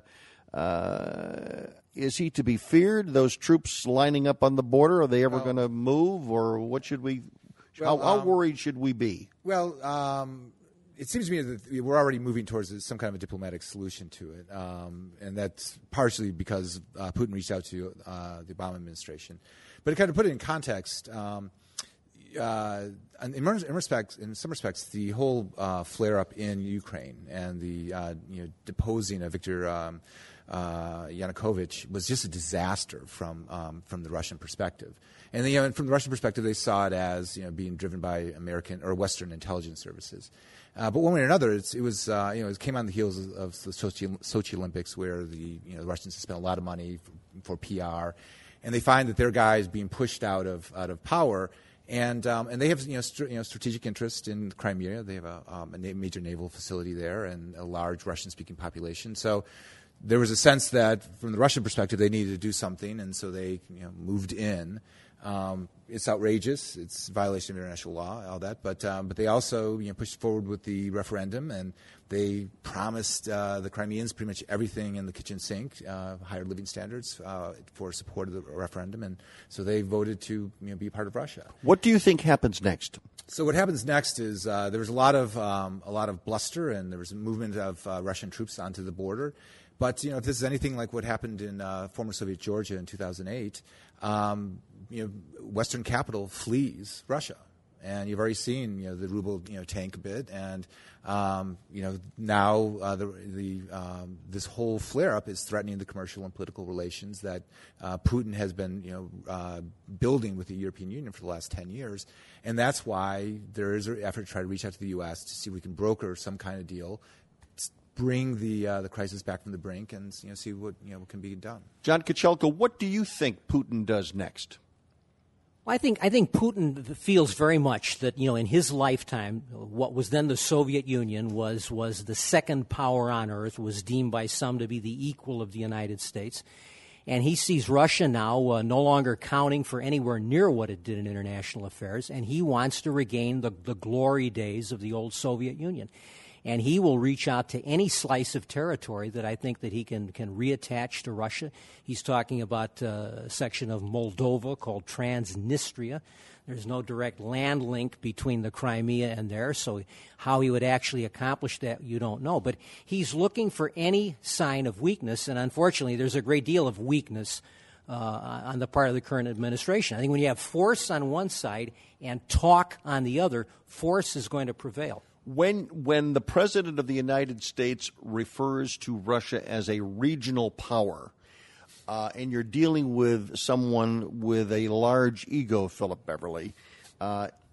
uh, is he to be feared? Those troops lining up on the border, are they ever well, going to move, or what should we? Well, how, how um, worried should we be? Well. Um It seems to me that we're already moving towards some kind of a diplomatic solution to it, um, and that's partially because uh, Putin reached out to uh, the Obama administration. But to kind of put it in context, um, uh, in, in, respects, in some respects, the whole uh, flare-up in Ukraine and the uh, you know, deposing of Viktor um, uh, Yanukovych was just a disaster from um, from the Russian perspective. And, you know, from the Russian perspective, they saw it as you know being driven by American or Western intelligence services. Uh, but one way or another, it's, it was uh, you know it came on the heels of, of the Sochi, Sochi Olympics, where the you know the Russians have spent a lot of money for, for P R, and they find that their guy is being pushed out of out of power, and um, and they have you know, st- you know strategic interest in Crimea. They have a, um, a na- major naval facility there and a large Russian-speaking population. So there was a sense that, from the Russian perspective, they needed to do something, and so they you know, moved in. Um, it's outrageous. It's a violation of international law, all that. But um, but they also you know, pushed forward with the referendum, and they promised uh, the Crimeans pretty much everything in the kitchen sink, uh, higher living standards uh, for support of the referendum, and so they voted to you know, be a part of Russia. What do you think happens next? So what happens next is uh, there was a lot of um, a lot of bluster, and there was a movement of uh, Russian troops onto the border. But you know, if this is anything like what happened in uh, former Soviet Georgia in two thousand eight, um, you know, Western capital flees Russia, and you've already seen you know the ruble you know tank a bit, and um, you know now uh, the the um, this whole flare up is threatening the commercial and political relations that uh, Putin has been you know uh, building with the European Union for the last ten years, and that's why there is an effort to try to reach out to the U S to see if we can broker some kind of deal. Bring the uh, the crisis back from the brink, and you know, see what you know what can be done. John Kochelko, what do you think Putin does next? Well, I think I think Putin feels very much that you know in his lifetime, what was then the Soviet Union was was the second power on earth, was deemed by some to be the equal of the United States, and he sees Russia now uh, no longer counting for anywhere near what it did in international affairs, and he wants to regain the the glory days of the old Soviet Union. And he will reach out to any slice of territory that I think that he can, can reattach to Russia. He's talking about uh, a section of Moldova called Transnistria. There's no direct land link between the Crimea and there, so how he would actually accomplish that, you don't know. But he's looking for any sign of weakness, and unfortunately there's a great deal of weakness uh, on the part of the current administration. I think when you have force on one side and talk on the other, force is going to prevail. When when the President of the United States refers to Russia as a regional power, uh, and you're dealing with someone with a large ego, Philip Beverly, uh,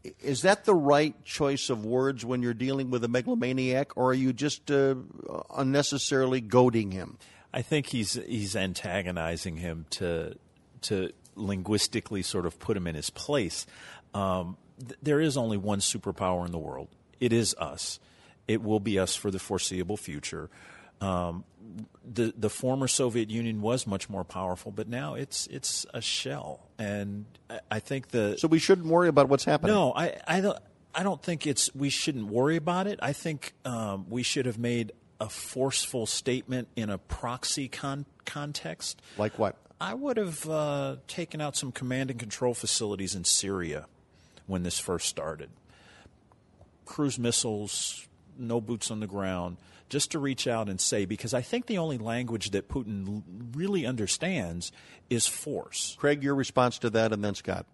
Is that the right choice of words when you're dealing with a megalomaniac, or are you just uh, unnecessarily goading him? I think he's he's antagonizing him to to linguistically sort of put him in his place. Um, th- there is only one superpower in the world. It is us. It will be us for the foreseeable future. Um, the the former Soviet Union was much more powerful, but now it's it's a shell, and I, I think the so we shouldn't worry about what's happening. No, I I don't I don't think it's we shouldn't worry about it. I think um, we should have made a forceful statement in a proxy con- context. Like what? I would have uh, taken out some command and control facilities in Syria when this first started. Cruise missiles, no boots on the ground, just to reach out and say, because I think the only language that Putin really understands is force. Craig, your response to that, and then Scott.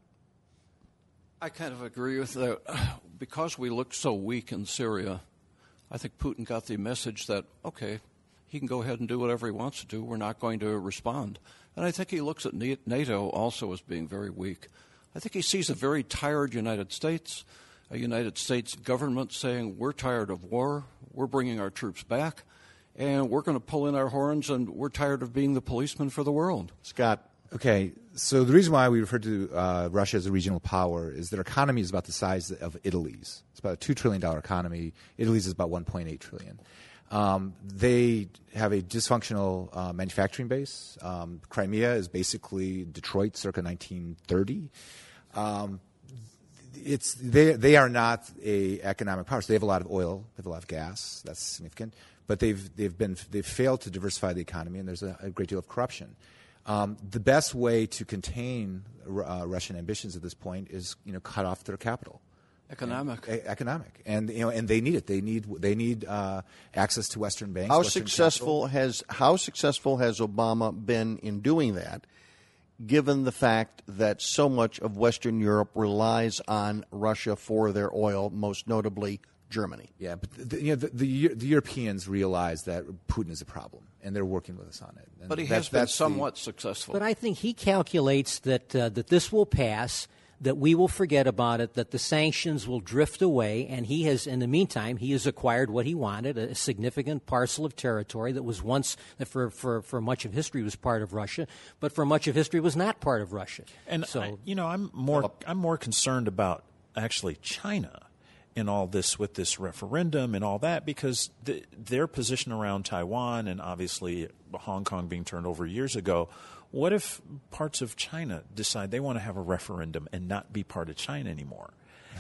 I kind of agree with that. Because we looked so weak in Syria, I think Putin got the message that, okay, he can go ahead and do whatever he wants to do. We're not going to respond. And I think he looks at NATO also as being very weak. I think he sees a very tired United States, a United States government saying, we're tired of war, we're bringing our troops back, and we're going to pull in our horns, and we're tired of being the policeman for the world. Scott. Okay, so the reason why we refer to uh, Russia as a regional power is their economy is about the size of Italy's. It's about a two trillion dollars economy. Italy's is about one point eight trillion dollars. Um, they have a dysfunctional uh, manufacturing base. Um, Crimea is basically Detroit circa nineteen thirty. Um, it's they they are not a economic power. So they have a lot of oil, they have a lot of gas. That's significant. But they've they've been they've failed to diversify the economy, and there's a, a great deal of corruption. Um, the best way to contain uh, Russian ambitions at this point is, you know, cut off their capital. Economic, and, uh, economic, and you know, and they need it. They need they need uh, access to Western banks. How Western successful capital. has how successful has Obama been in doing that, given the fact that so much of Western Europe relies on Russia for their oil, most notably Germany? Yeah, but the, you know, the, the, the Europeans realize that Putin is a problem, and they're working with us on it. And but he that's, has been that's somewhat the, successful. But I think he calculates that uh, that this will pass, that we will forget about it, that the sanctions will drift away, and he has, in the meantime, he has acquired what he wanted, a significant parcel of territory that was once, that for, for, for much of history was part of Russia, but for much of history was not part of Russia. And so, I, you know, I'm more I'm more concerned about actually China in all this with this referendum and all that, because the, their position around Taiwan and obviously Hong Kong being turned over years ago. What if parts of China decide they want to have a referendum and not be part of China anymore?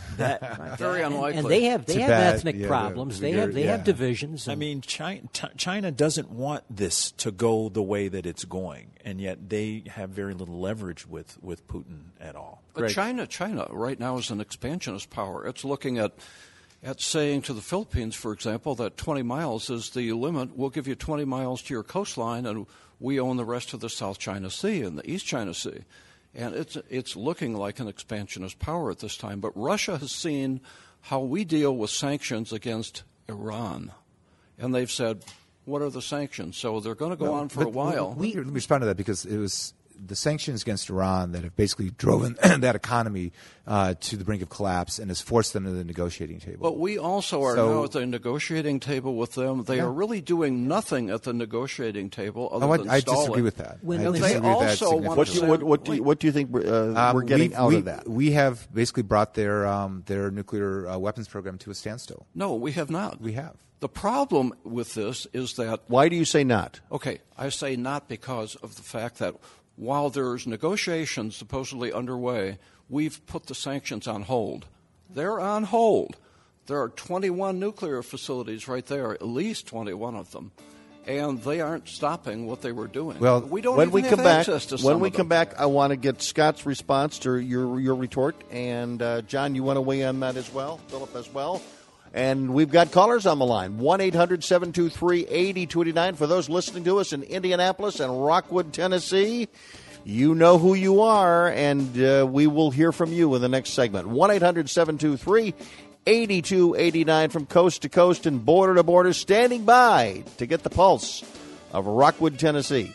That very unlikely. And they have they Tibet, have ethnic yeah, problems. the, they have they yeah. have divisions. I mean, China, China doesn't want this to go the way that it's going, and yet they have very little leverage with, with Putin at all. But Greg? China, China right now is an expansionist power. It's looking at at saying to the Philippines, for example, that twenty miles is the limit. We'll give you twenty miles to your coastline, and we own the rest of the South China Sea and the East China Sea. And it's it's looking like an expansionist power at this time. But Russia has seen how we deal with sanctions against Iran. And they've said, what are the sanctions? So they're going to go No, on for a but while. Let me, let me respond to that, because it was the sanctions against Iran that have basically driven that economy uh, to the brink of collapse and has forced them to the negotiating table. But we also are So- now at the negotiating table with them. They Yeah. are really doing nothing at the negotiating table other Oh, I, than I stalling. disagree with that. When- I And they disagree with that also want What to do you, say- what, what do you, what do you think uh, Um, we're getting we- out we, of that? We have basically brought their um, their nuclear uh, weapons program to a standstill. No, we have not. We have. The problem with this is that, Why do you say not? okay, I say not because of the fact that while there's negotiations supposedly underway, we've put the sanctions on hold. They're on hold. There are twenty-one nuclear facilities right there, at least twenty-one of them, and they aren't stopping what they were doing. Well, we don't when even we have come back, access to some when we of come them. back, I want to get Scott's response to your your retort, and uh, John, you want to weigh in on that as well, Philip as well. And we've got callers on the line, one eight hundred seven two three eight zero two nine. For those listening to us in Indianapolis and Rockwood, Tennessee, you know who you are, and uh, we will hear from you in the next segment. one eight hundred seven two three eight two eight nine from coast to coast and border to border, standing by to get the pulse of Rockwood, Tennessee.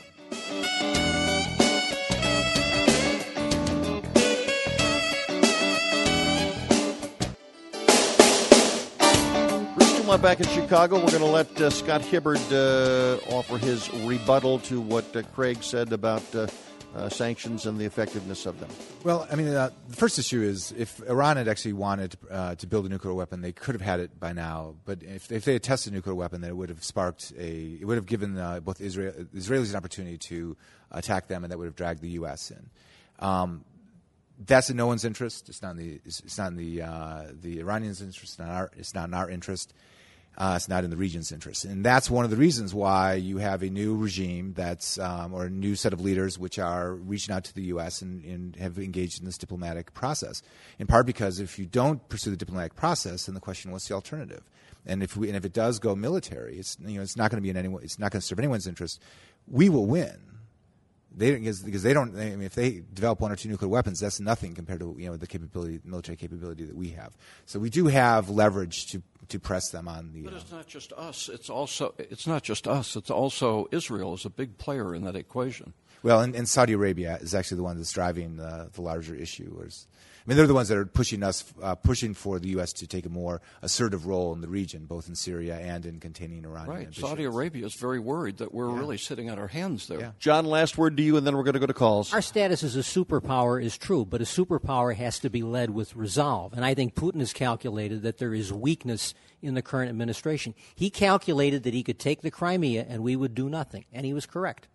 Dumont back in Chicago. We're going to let uh, Scott Hibbard uh, offer his rebuttal to what uh, Craig said about uh, uh, sanctions and the effectiveness of them. Well, I mean, uh, the first issue is if Iran had actually wanted uh, to build a nuclear weapon, they could have had it by now. But if, if they had tested a nuclear weapon, then it would have sparked a, it would have given uh, both Israel, Israelis an opportunity to attack them, and that would have dragged the U S in. Um, That's in no one's interest. It's not in the. It's, it's not in the uh, the Iranians' interest. It's not our. It's not in our interest. Uh, it's not in the region's interest. And that's one of the reasons why you have a new regime that's um, or a new set of leaders which are reaching out to the U S and, and have engaged in this diplomatic process. In part because if you don't pursue the diplomatic process, then the question, what's the alternative? And if we and if it does go military, it's you know it's not going to be in anyone. It's not going to serve anyone's interest. We will win. They because, because they don't. I mean, if they develop one or two nuclear weapons, that's nothing compared to you know the capability, military capability that we have. So we do have leverage to to press them on the. But it's not just us. It's also it's not just us. It's also Israel is a big player in that equation. Well, and, and Saudi Arabia is actually the one that's driving the, the larger issue. Whereas, I mean, they're the ones that are pushing us, uh, pushing for the U S to take a more assertive role in the region, both in Syria and in containing Iran. Right. ambitions. Saudi Arabia is very worried that we're Yeah. really sitting on our hands there. Yeah. John, last word to you, and then we're going to go to calls. Our status as a superpower is true, but a superpower has to be led with resolve. And I think Putin has calculated that there is weakness in the current administration. He calculated that he could take the Crimea and we would do nothing, and he was correct.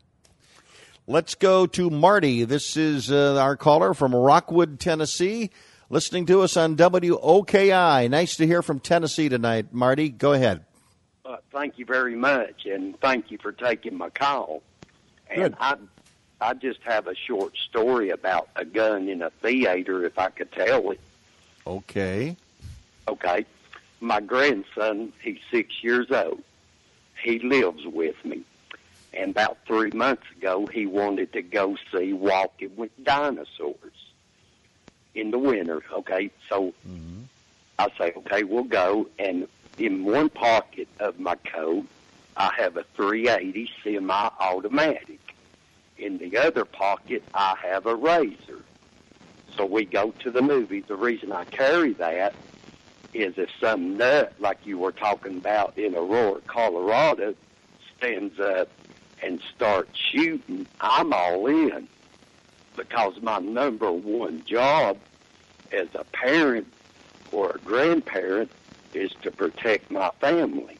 Let's go to Marty. This is uh, our caller from Rockwood, Tennessee, listening to us on W O K I. Nice to hear from Tennessee tonight. Marty, go ahead. Uh, thank you very much, and thank you for taking my call. And Good. I, I just have a short story about a gun in a theater, if I could tell it. Okay. Okay. My grandson, he's six years old. He lives with me. And about three months ago, he wanted to go see Walking with Dinosaurs in the winter, okay? So Mm-hmm. I say, okay, we'll go. And in one pocket of my coat, I have a three eighty semi-automatic. In the other pocket, I have a razor. So we go to the movie. The reason I carry that is if some nut, like you were talking about in Aurora, Colorado, stands up and starts shooting, I'm all in. Because my number one job as a parent or a grandparent is to protect my family.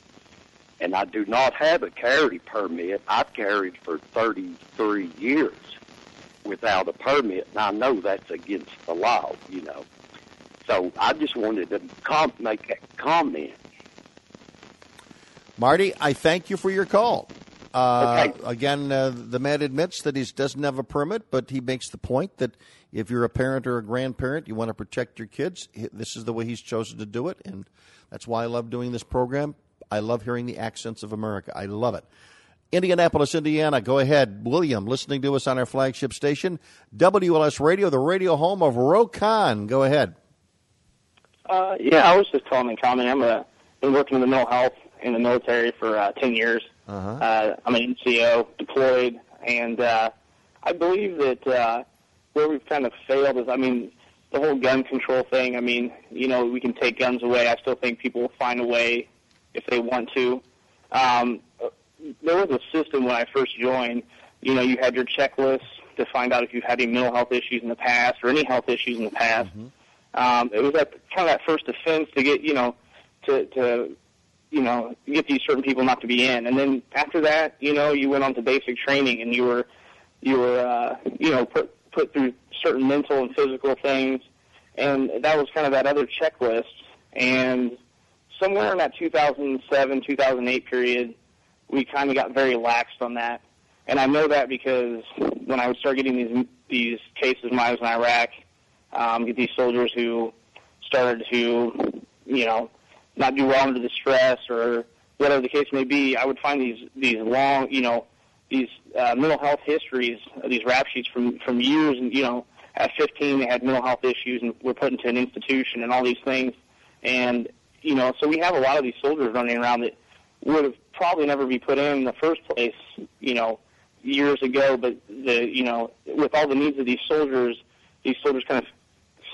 And I do not have a carry permit. I've carried for thirty-three years without a permit, and I know that's against the law, you know. So I just wanted to com- make that comment. Marty, I thank you for your call. Uh, Okay. Again, uh, the man admits that he doesn't have a permit, but he makes the point that if you're a parent or a grandparent, you want to protect your kids. This is the way he's chosen to do it, and that's why I love doing this program. I love hearing the accents of America. I love it. Indianapolis, Indiana, go ahead. William, listening to us on our flagship station, W L S Radio, the radio home of Rokan. Go ahead. Uh, yeah, I was just calling and commenting. I'm a, been working in the mental health in the military for uh, ten years. Uh-huh. Uh, I'm an N C O, deployed, and uh, I believe that uh, where we've kind of failed is, I mean, the whole gun control thing. I mean, you know, we can take guns away. I still think people will find a way if they want to. Um, there was a system when I first joined. You know, you had your checklist to find out if you've had any mental health issues in the past or any health issues in the past. Mm-hmm. Um, it was that kind of that first offense to get, you know, to, to, you know, get these certain people not to be in. And then after that, you know, you went on to basic training and you were, you were, uh, you know, put, put through certain mental and physical things. And that was kind of that other checklist. And somewhere in that two thousand seven, two thousand eight period, we kind of got very laxed on that. And I know that because when I would start getting these, these cases when I was in Iraq, Um, get these soldiers who started to, you know, not do well under the stress or whatever the case may be. I would find these these long, you know, these uh, mental health histories, uh, these rap sheets from from years, and you know, at fifteen they had mental health issues and were put into an institution and all these things, and you know, so we have a lot of these soldiers running around that would have probably never be put in in the first place, you know, years ago. But the, you know, with all the needs of these soldiers, these soldiers kind of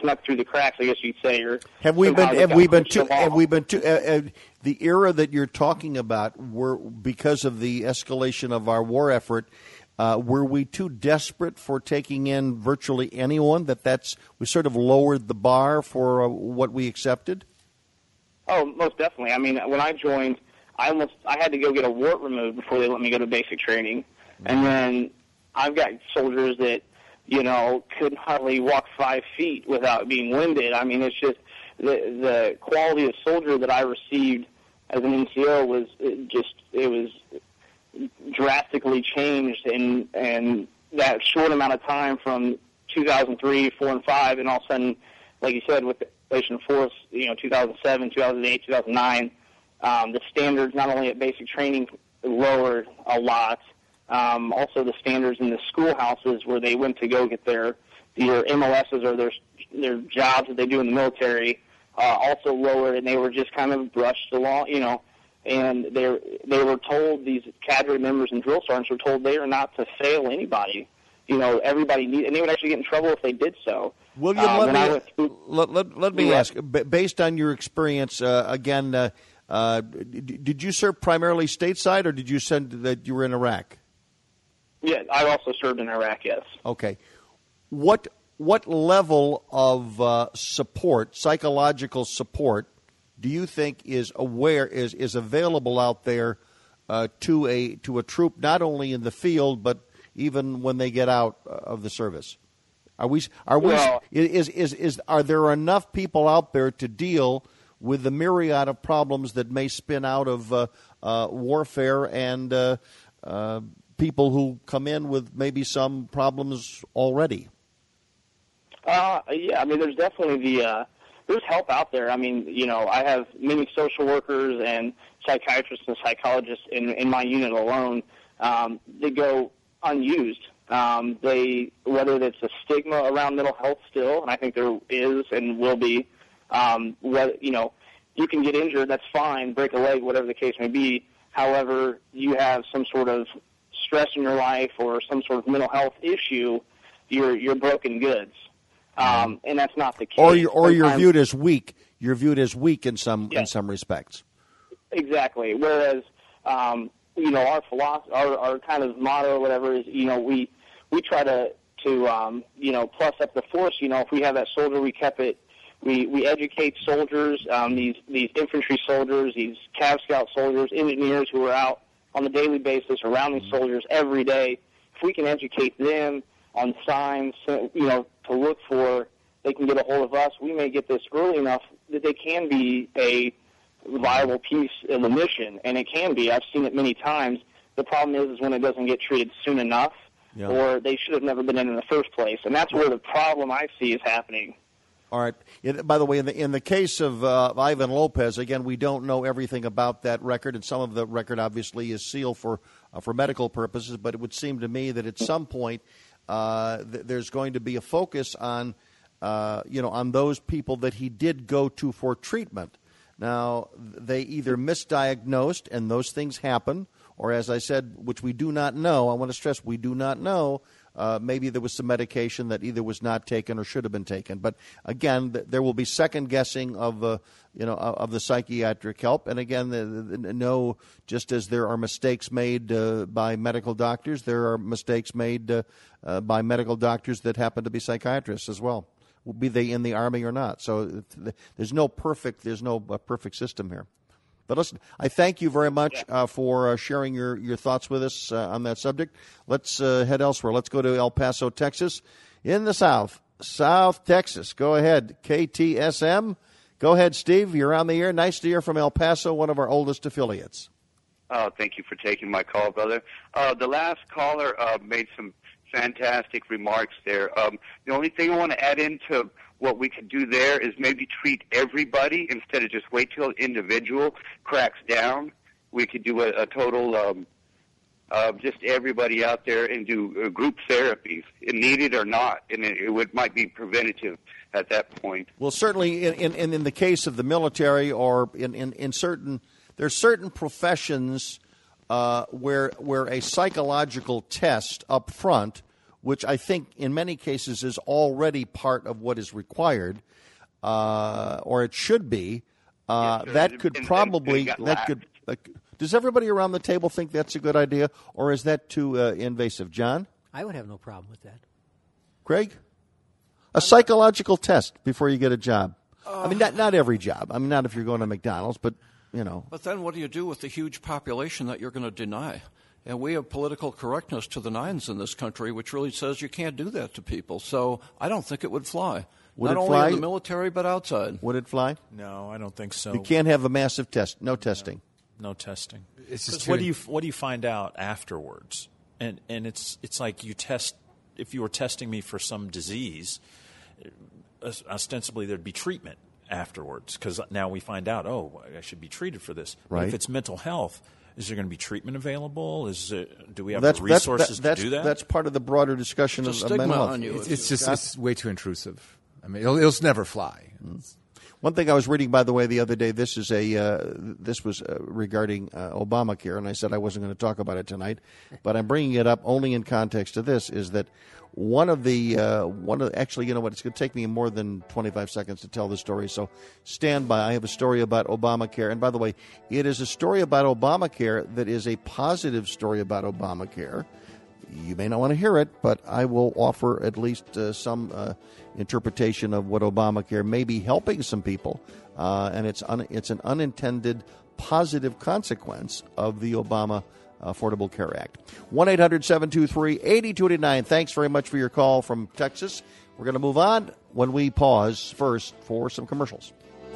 snuck through the cracks, I guess you'd say. Or have we been? somehow Have got we been pushed too? along. Have we been too? Uh, uh, the era that you're talking about, were because of the escalation of our war effort. Uh, were we too desperate for taking in virtually anyone that that's we sort of lowered the bar for uh, what we accepted? Oh, most definitely. I mean, when I joined, I almost I had to go get a wart removed before they let me go to basic training, and then I've got soldiers that you know couldn't hardly walk five feet without being winded. I mean, it's just the the quality of soldier that I received as an N C O was it just it was. drastically changed in and that short amount of time from two thousand three, four, and five, and all of a sudden, like you said, with the Relation Force, you know, two thousand seven, two thousand eight, two thousand nine, um, the standards not only at basic training lowered a lot, um, also the standards in the schoolhouses where they went to go get their either M O Ss or their their jobs that they do in the military uh, also lowered, and they were just kind of brushed along, you know. And they they were told, these cadre members and drill sergeants were told they are not to fail anybody. You know, everybody need, and they would actually get in trouble if they did so. William, um, let, me, through, let, let, let me yeah. ask, based on your experience, uh, again, uh, uh, did you serve primarily stateside, or did you send that you were in Iraq? Yeah, I also served in Iraq, yes. Okay. What, what level of uh, support, psychological support, do you think is aware is, is available out there uh, to a to a troop, not only in the field but even when they get out of the service? Are we are we well, is, is is are there enough people out there to deal with the myriad of problems that may spin out of uh, uh, warfare and uh, uh, people who come in with maybe some problems already? Uh, yeah, I mean, there's definitely the. Uh, There's help out there. I mean, you know, I have many social workers and psychiatrists and psychologists in, in my unit alone. Um, they go unused. Um, they, whether it's a stigma around mental health still, and I think there is and will be, um, whether, you know, you can get injured, that's fine, break a leg, whatever the case may be. However, you have some sort of stress in your life or some sort of mental health issue, you're, you're broken goods. Um, and that's not the case. Or you're, or you're Sometimes, viewed as weak. You're viewed as weak in some yeah. in some respects. Exactly. Whereas, um, you know, our philosophy, our, our kind of motto or whatever is, you know, we we try to to um, you know plus up the force. You know, if we have that soldier, we kept it. We we educate soldiers, um, these these infantry soldiers, these Cav Scout soldiers, engineers who are out on a daily basis around these soldiers every day. If we can educate them on signs, you know, to look for, they can get a hold of us. We may get this early enough that they can be a viable piece of the mission, and it can be. I've seen it many times. The problem is, is when it doesn't get treated soon enough, yeah. or they should have never been in in the first place, and that's where the problem I see is happening. All right. By the way, in the in the case of uh, Ivan Lopez, again, we don't know everything about that record, and some of the record obviously is sealed for uh, for medical purposes. But it would seem to me that at some point uh, th- there's going to be a focus on uh, you know on those people that he did go to for treatment. Now, they either misdiagnosed, and those things happen, or as I said, which we do not know. I want to stress we do not know. Uh, maybe there was some medication that either was not taken or should have been taken. But again, th- there will be second guessing of uh, you know of, of the psychiatric help. And again, the, the, no, just as there are mistakes made uh, by medical doctors, there are mistakes made uh, uh, by medical doctors that happen to be psychiatrists as well, be they in the Army or not. So th- there's no perfect there's no uh, perfect system here. But listen, I thank you very much uh, for uh, sharing your, your thoughts with us uh, on that subject. Let's uh, head elsewhere. Let's go to El Paso, Texas, in the South. South Texas. Go ahead, K T S M. Go ahead, Steve. You're on the air. Nice to hear from El Paso, one of our oldest affiliates. Oh, thank you for taking my call, brother. Uh, the last caller uh, made some fantastic remarks there. Um, the only thing I want to add into what we could do there is maybe treat everybody instead of just wait till an individual cracks down. We could do a, a total, um, uh, just everybody out there and do uh, group therapies, needed or not, and it, it would, might be preventative at that point. Well, certainly in, in, in the case of the military or in, in, in certain, there's certain professions uh, where where a psychological test up front which I think in many cases is already part of what is required, uh, or it should be, uh, yes, that could and, probably, and that could, uh, does everybody around the table think that's a good idea, or is that too uh, invasive? John? I would have no problem with that. Craig? A psychological test before you get a job. Uh, I mean, not not every job. I mean, not if you're going to McDonald's, but, you know. But then what do you do with the huge population that you're going to deny? And we have political correctness to the nines in this country, which really says you can't do that to people. So I don't think it would fly. Would Not it only fly? in the military, but outside. Would it fly? No, I don't think so. You can't have a massive test. No testing. No, no testing. It's just what do you what do you find out afterwards? And and it's it's like you test. If you were testing me for some disease, ostensibly there'd be treatment afterwards, because now we find out, oh, I should be treated for this. Right. But if it's mental health, is there going to be treatment available? Is it, do we have Well, that's, the resources that's, that's, to do that? That's part of the broader discussion It's a of, of mental stigma health. on you. It's, it's just it's way too intrusive. I mean, it'll, it'll never fly. One thing I was reading, by the way, the other day. This is a uh, this was uh, regarding uh, Obamacare, and I said I wasn't going to talk about it tonight, but I'm bringing it up only in context of this. Is that one of the uh, one of the, actually, you know what? It's going to take me more than twenty-five seconds to tell the story. So stand by. I have a story about Obamacare, and by the way, it is a story about Obamacare that is a positive story about Obamacare. You may not want to hear it, but I will offer at least uh, some uh, interpretation of what Obamacare may be helping some people, uh, and it's un- it's an unintended positive consequence of the Obama Affordable Care Act. one eight hundred seven two three eight two eight nine. Thanks very much for your call from Texas. We're going to move on when we pause first for some commercials.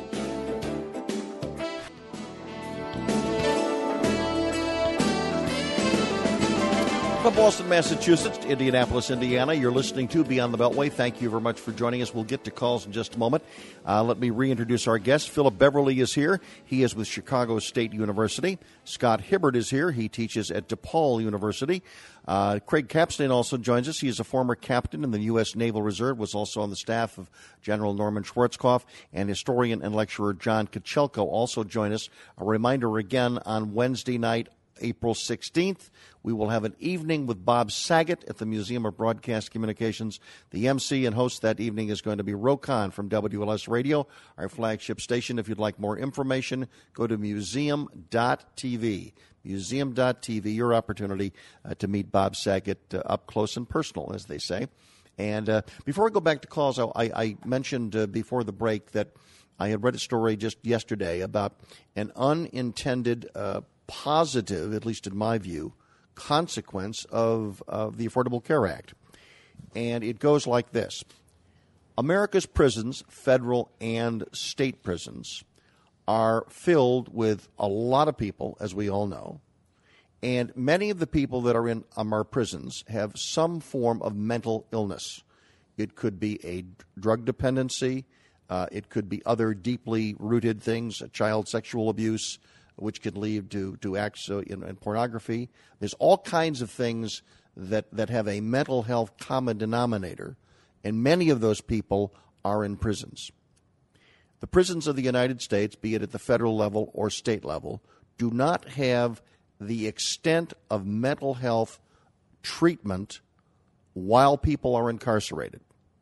From Boston, Massachusetts, to Indianapolis, Indiana, you're listening to Beyond the Beltway. Thank you very much for joining us. We'll get to calls in just a moment. Uh, let me reintroduce our guest. Philip Beverly is here. He is with Chicago State University. Scott Hibbert is here. He teaches at DePaul University. Uh, Craig Capstan also joins us. He is a former captain in the U S Naval Reserve, was also on the staff of General Norman Schwarzkopf, and historian and lecturer John Kochelko also join us. A reminder again, on Wednesday night, April sixteenth, we will have an evening with Bob Saget at the Museum of Broadcast Communications. The M C and host that evening is going to be Ro Khan from W L S Radio, our flagship station. If you'd like more information, go to museum dot t v. museum dot t v, your opportunity uh, to meet Bob Saget uh, up close and personal, as they say. And uh, before we go back to calls, I, I mentioned uh, before the break that I had read a story just yesterday about an unintended uh, positive, at least in my view, consequence of, of the Affordable Care Act. And it goes like this. America's prisons, federal and state prisons, are filled with a lot of people, as we all know. And many of the people that are in um, our prisons have some form of mental illness. It could be a drug dependency. Uh, it could be other deeply rooted things, child sexual abuse, which can lead to, to acts uh, in, in pornography. There's all kinds of things that, that have a mental health common denominator, and many of those people are in prisons. The prisons of the United States, be it at the federal level or state level, do not have the extent of mental health treatment while people are incarcerated.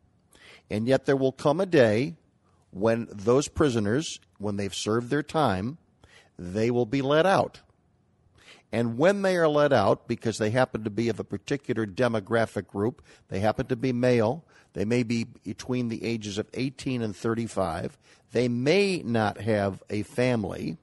And yet there will come a day when those prisoners, when they've served their time, they will be let out. And when they are let out, because they happen to be of a particular demographic group, they happen to be male, they may be between the ages of eighteen and thirty-five, they may not have a family,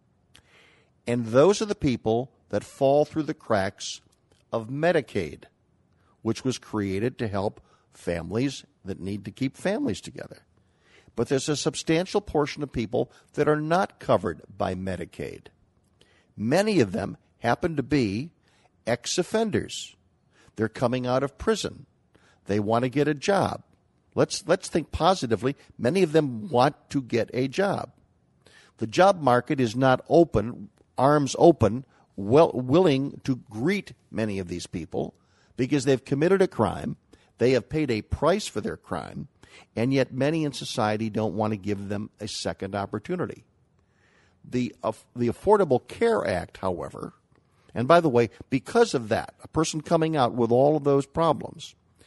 and those are the people that fall through the cracks of Medicaid, which was created to help families that need to keep families together. But there's a substantial portion of people that are not covered by Medicaid. Many of them happen to be ex-offenders. They're coming out of prison. They want to get a job. Let's let's think positively. Many of them want to get a job. The job market is not open, arms open, well, willing to greet many of these people because they've committed a crime. They have paid a price for their crime. And yet many in society don't want to give them a second opportunity. The, uh, the Affordable Care Act, however, and by the way, because of that, a person coming out with all of those problems,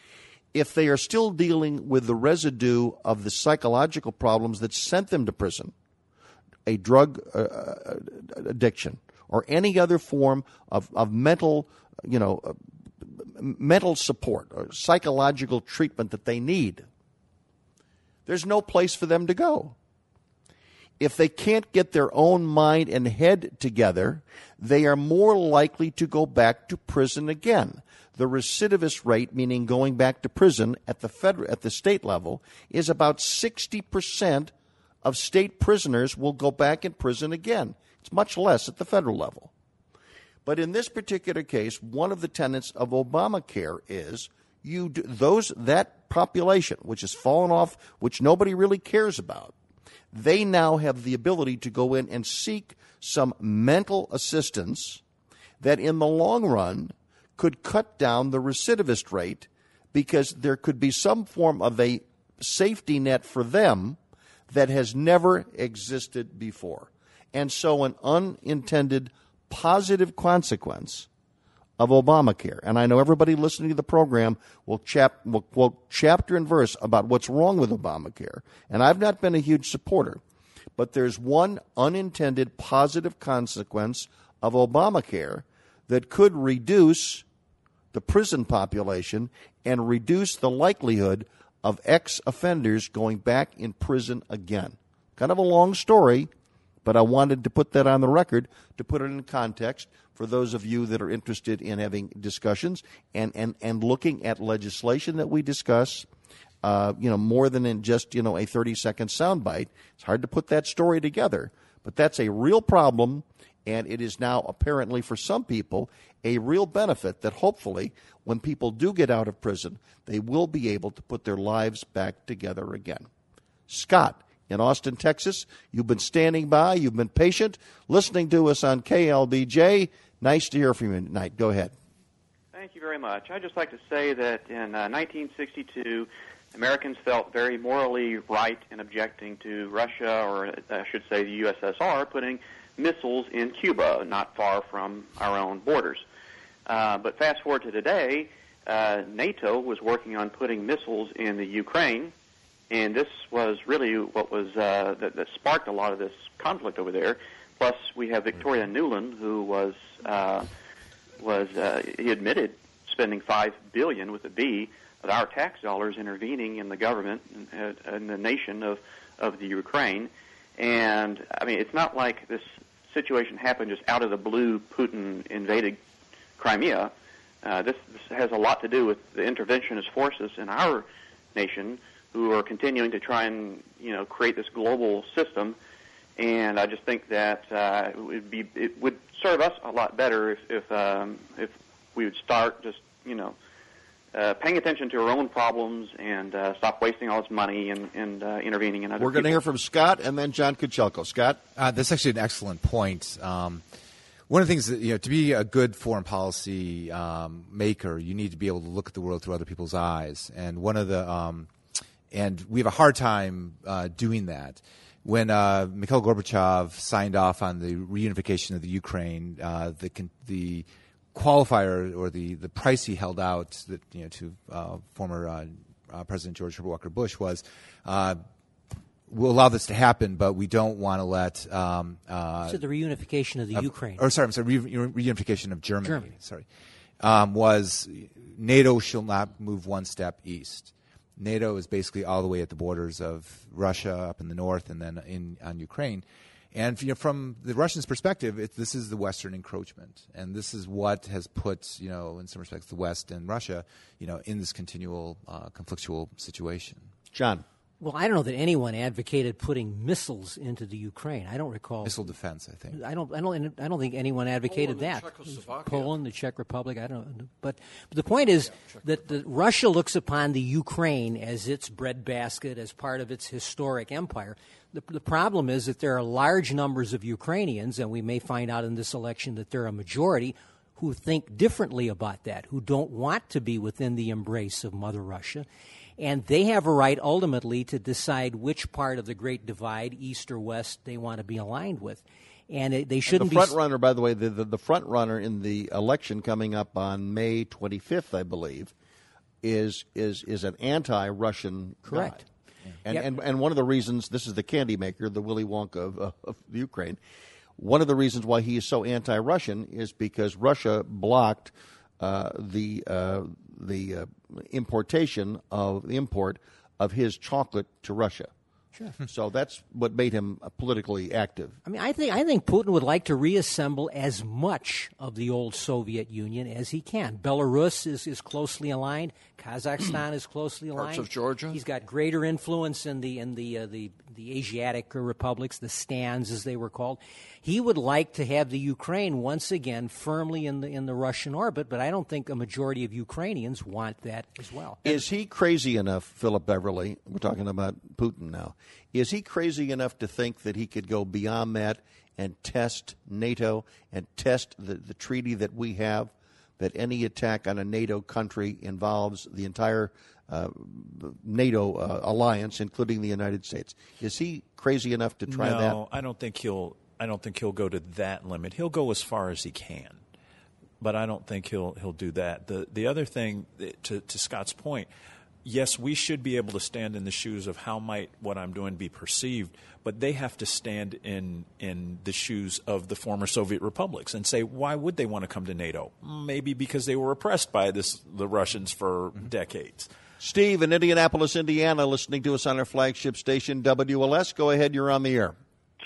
if they are still dealing with the residue of the psychological problems that sent them to prison, a drug uh, addiction, or any other form of, of mental, you know, uh, mental support or psychological treatment that they need, there's no place for them to go. If they can't get their own mind and head together, they are more likely to go back to prison again. The recidivist rate, meaning going back to prison at the federal, at the state level, is about sixty percent of state prisoners will go back in prison again. It's much less at the federal level. But in this particular case, one of the tenets of Obamacare is you do, those that population, which has fallen off, which nobody really cares about, they now have the ability to go in and seek some mental assistance that in the long run could cut down the recidivist rate, because there could be some form of a safety net for them that has never existed before. And so an unintended positive consequence of Obamacare, and I know everybody listening to the program will, chap, will quote chapter and verse about what's wrong with Obamacare, and I've not been a huge supporter, but there's one unintended positive consequence of Obamacare that could reduce the prison population and reduce the likelihood of ex-offenders going back in prison again. Kind of a long story, but I wanted to put that on the record to put it in context for those of you that are interested in having discussions and, and, and looking at legislation that we discuss, uh, you know, more than in just, you know, a thirty-second soundbite. It's hard to put that story together, but that's a real problem, and it is now apparently for some people a real benefit that hopefully when people do get out of prison, they will be able to put their lives back together again. Scott, in Austin, Texas, you've been standing by, you've been patient, listening to us on K L B J. Nice to hear from you tonight. Go ahead. Thank you very much. I'd just like to say that in uh, nineteen sixty-two, Americans felt very morally right in objecting to Russia, or I should say the U S S R, putting missiles in Cuba, not far from our own borders. Uh, but fast forward to today, uh, NATO was working on putting missiles in the Ukraine, and this was really what was uh, that, that sparked a lot of this conflict over there. Plus, we have Victoria Nuland, who was uh, was uh, he admitted spending five billion with a B of our tax dollars intervening in the government and, and the nation of of the Ukraine. And I mean, it's not like this situation happened just out of the blue. Putin invaded Crimea. Uh, this, this has a lot to do with the interventionist forces in our nation, who are continuing to try and, you know, create this global system. And I just think that uh, it would be it would serve us a lot better if if, um, if we would start just, you know, uh, paying attention to our own problems and uh, stop wasting all this money and, and uh, intervening in other. We're going to people. hear from Scott and then John Kuchelko. Scott, uh, that's actually an excellent point. Um, One of the things that, you know, to be a good foreign policy um, maker, you need to be able to look at the world through other people's eyes. And one of the, um, and we have a hard time uh, doing that. When uh, Mikhail Gorbachev signed off on the reunification of the Ukraine, uh, the the qualifier or the, the price he held out that, you know, to uh, former uh, uh, President George Herbert Walker Bush was, uh, we'll allow this to happen, but we don't want to let um, uh, so the reunification of the of, Ukraine, or sorry, I'm sorry, re- reunification of Germany. Germany. Sorry, um, was NATO shall not move one step east. NATO is basically all the way at the borders of Russia up in the north, and then in on Ukraine. And, you know, from the Russians' perspective, it, this is the Western encroachment, and this is what has put, you know, in some respects, the West and Russia, you know, in this continual uh, conflictual situation. John. Well, I don't know that anyone advocated putting missiles into the Ukraine. I don't recall missile defense. I think I don't. I don't. I don't think anyone advocated Poland, that. Czechoslovakia. Poland, the Czech Republic. I don't. But, but the point is yeah, that the, Russia looks upon the Ukraine as its breadbasket, as part of its historic empire. The, the problem is that there are large numbers of Ukrainians, and we may find out in this election that there are a majority who think differently about that, who don't want to be within the embrace of Mother Russia. And they have a right ultimately to decide which part of the Great Divide, east or west, they want to be aligned with. And it, they shouldn't and the front be... runner, by the way, the, the, the front runner in the election coming up on May twenty-fifth, I believe, is is is an anti-Russian Correct. guy. And, Yep. and and one of the reasons, this is the candy maker, the Willy Wonka of, uh, of the Ukraine, one of the reasons why he is so anti-Russian is because Russia blocked uh, the uh, the uh, importation of the import of his chocolate to Russia. Sure. So that's what made him uh, politically active. I mean, I think I think Putin would like to reassemble as much of the old Soviet Union as he can. Belarus is, is closely aligned. Kazakhstan is closely aligned. Parts of Georgia. He's got greater influence in the in the uh, the the Asiatic republics, the Stans as they were called. He would like to have the Ukraine once again firmly in the in the Russian orbit, but I don't think a majority of Ukrainians want that as well. Is he crazy enough, Philip Beverly, we're talking about Putin now, is he crazy enough to think that he could go beyond that and test NATO and test the, the treaty that we have, that any attack on a NATO country involves the entire uh, NATO uh, alliance, including the United States? Is he crazy enough to try no, that? No, I don't think he'll. I don't think he'll go to that limit. He'll go as far as he can, but I don't think he'll he'll do that. The the other thing, to to Scott's point, yes, we should be able to stand in the shoes of how might what I'm doing be perceived, but they have to stand in in the shoes of the former Soviet republics and say, why would they want to come to NATO? Maybe because they were oppressed by this the Russians for mm-hmm. decades. Steve in Indianapolis, Indiana, listening to us on our flagship station, W L S. Go ahead, you're on the air.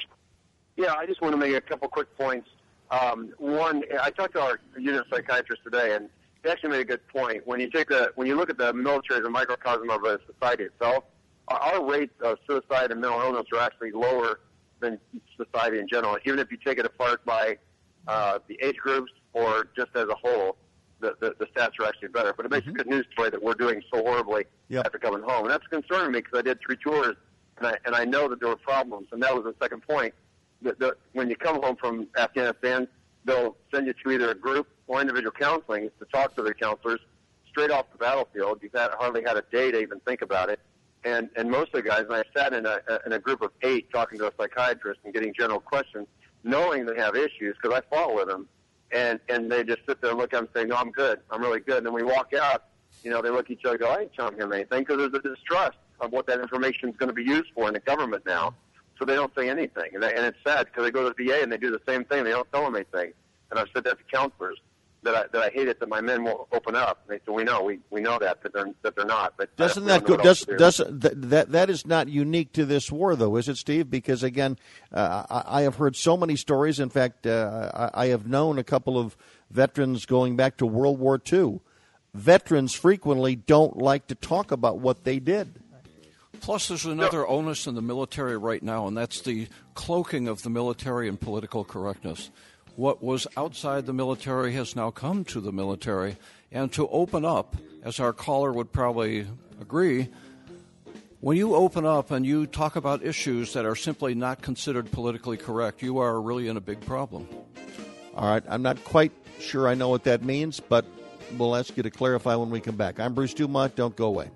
Yeah, I just want to make a couple quick points. Um, one, I talked to our unit psychiatrist today, and he actually made a good point. When you take the, when you look at the military as a microcosm of a society itself, our, our rates of suicide and mental illness are actually lower than society in general. Even if you take it apart by uh, the age groups or just as a whole, the, the, the stats are actually better. But it makes mm-hmm. a good news story that we're doing so horribly yep. after coming home, and that's concerning me because I did three tours, and I and I know that there were problems, and that was the second point. The, the, when you come home from Afghanistan, they'll send you to either a group or individual counseling to talk to their counselors straight off the battlefield. You've had, hardly had a day to even think about it. And, and most of the guys, and I sat in a, in a group of eight talking to a psychiatrist and getting general questions, knowing they have issues because I fought with them. And, and they just sit there and look at them and say, no, I'm good. I'm really good. And then we walk out, you know, they look at each other and go, I ain't telling him anything because there's a distrust of what that information is going to be used for in the government now. So they don't say anything. And, they, and it's sad because they go to the V A and they do the same thing. They don't tell them anything. And I've said that to counselors, that I, that I hate it that my men won't open up. And they say, we know, we, we know that, that they're, that they're not. But doesn't that go, does, does, that, that, that is not unique to this war, though, is it, Steve? Because, again, uh, I, I have heard so many stories. In fact, uh, I, I have known a couple of veterans going back to World War Two. Veterans frequently don't like to talk about what they did. Plus, there's another onus in the military right now, and that's the cloaking of the military and political correctness. What was outside the military has now come to the military. And to open up, as our caller would probably agree, when you open up and you talk about issues that are simply not considered politically correct, you are really in a big problem. All right. I'm not quite sure I know what that means, but we'll ask you to clarify when we come back. I'm Bruce Dumont. Don't go away.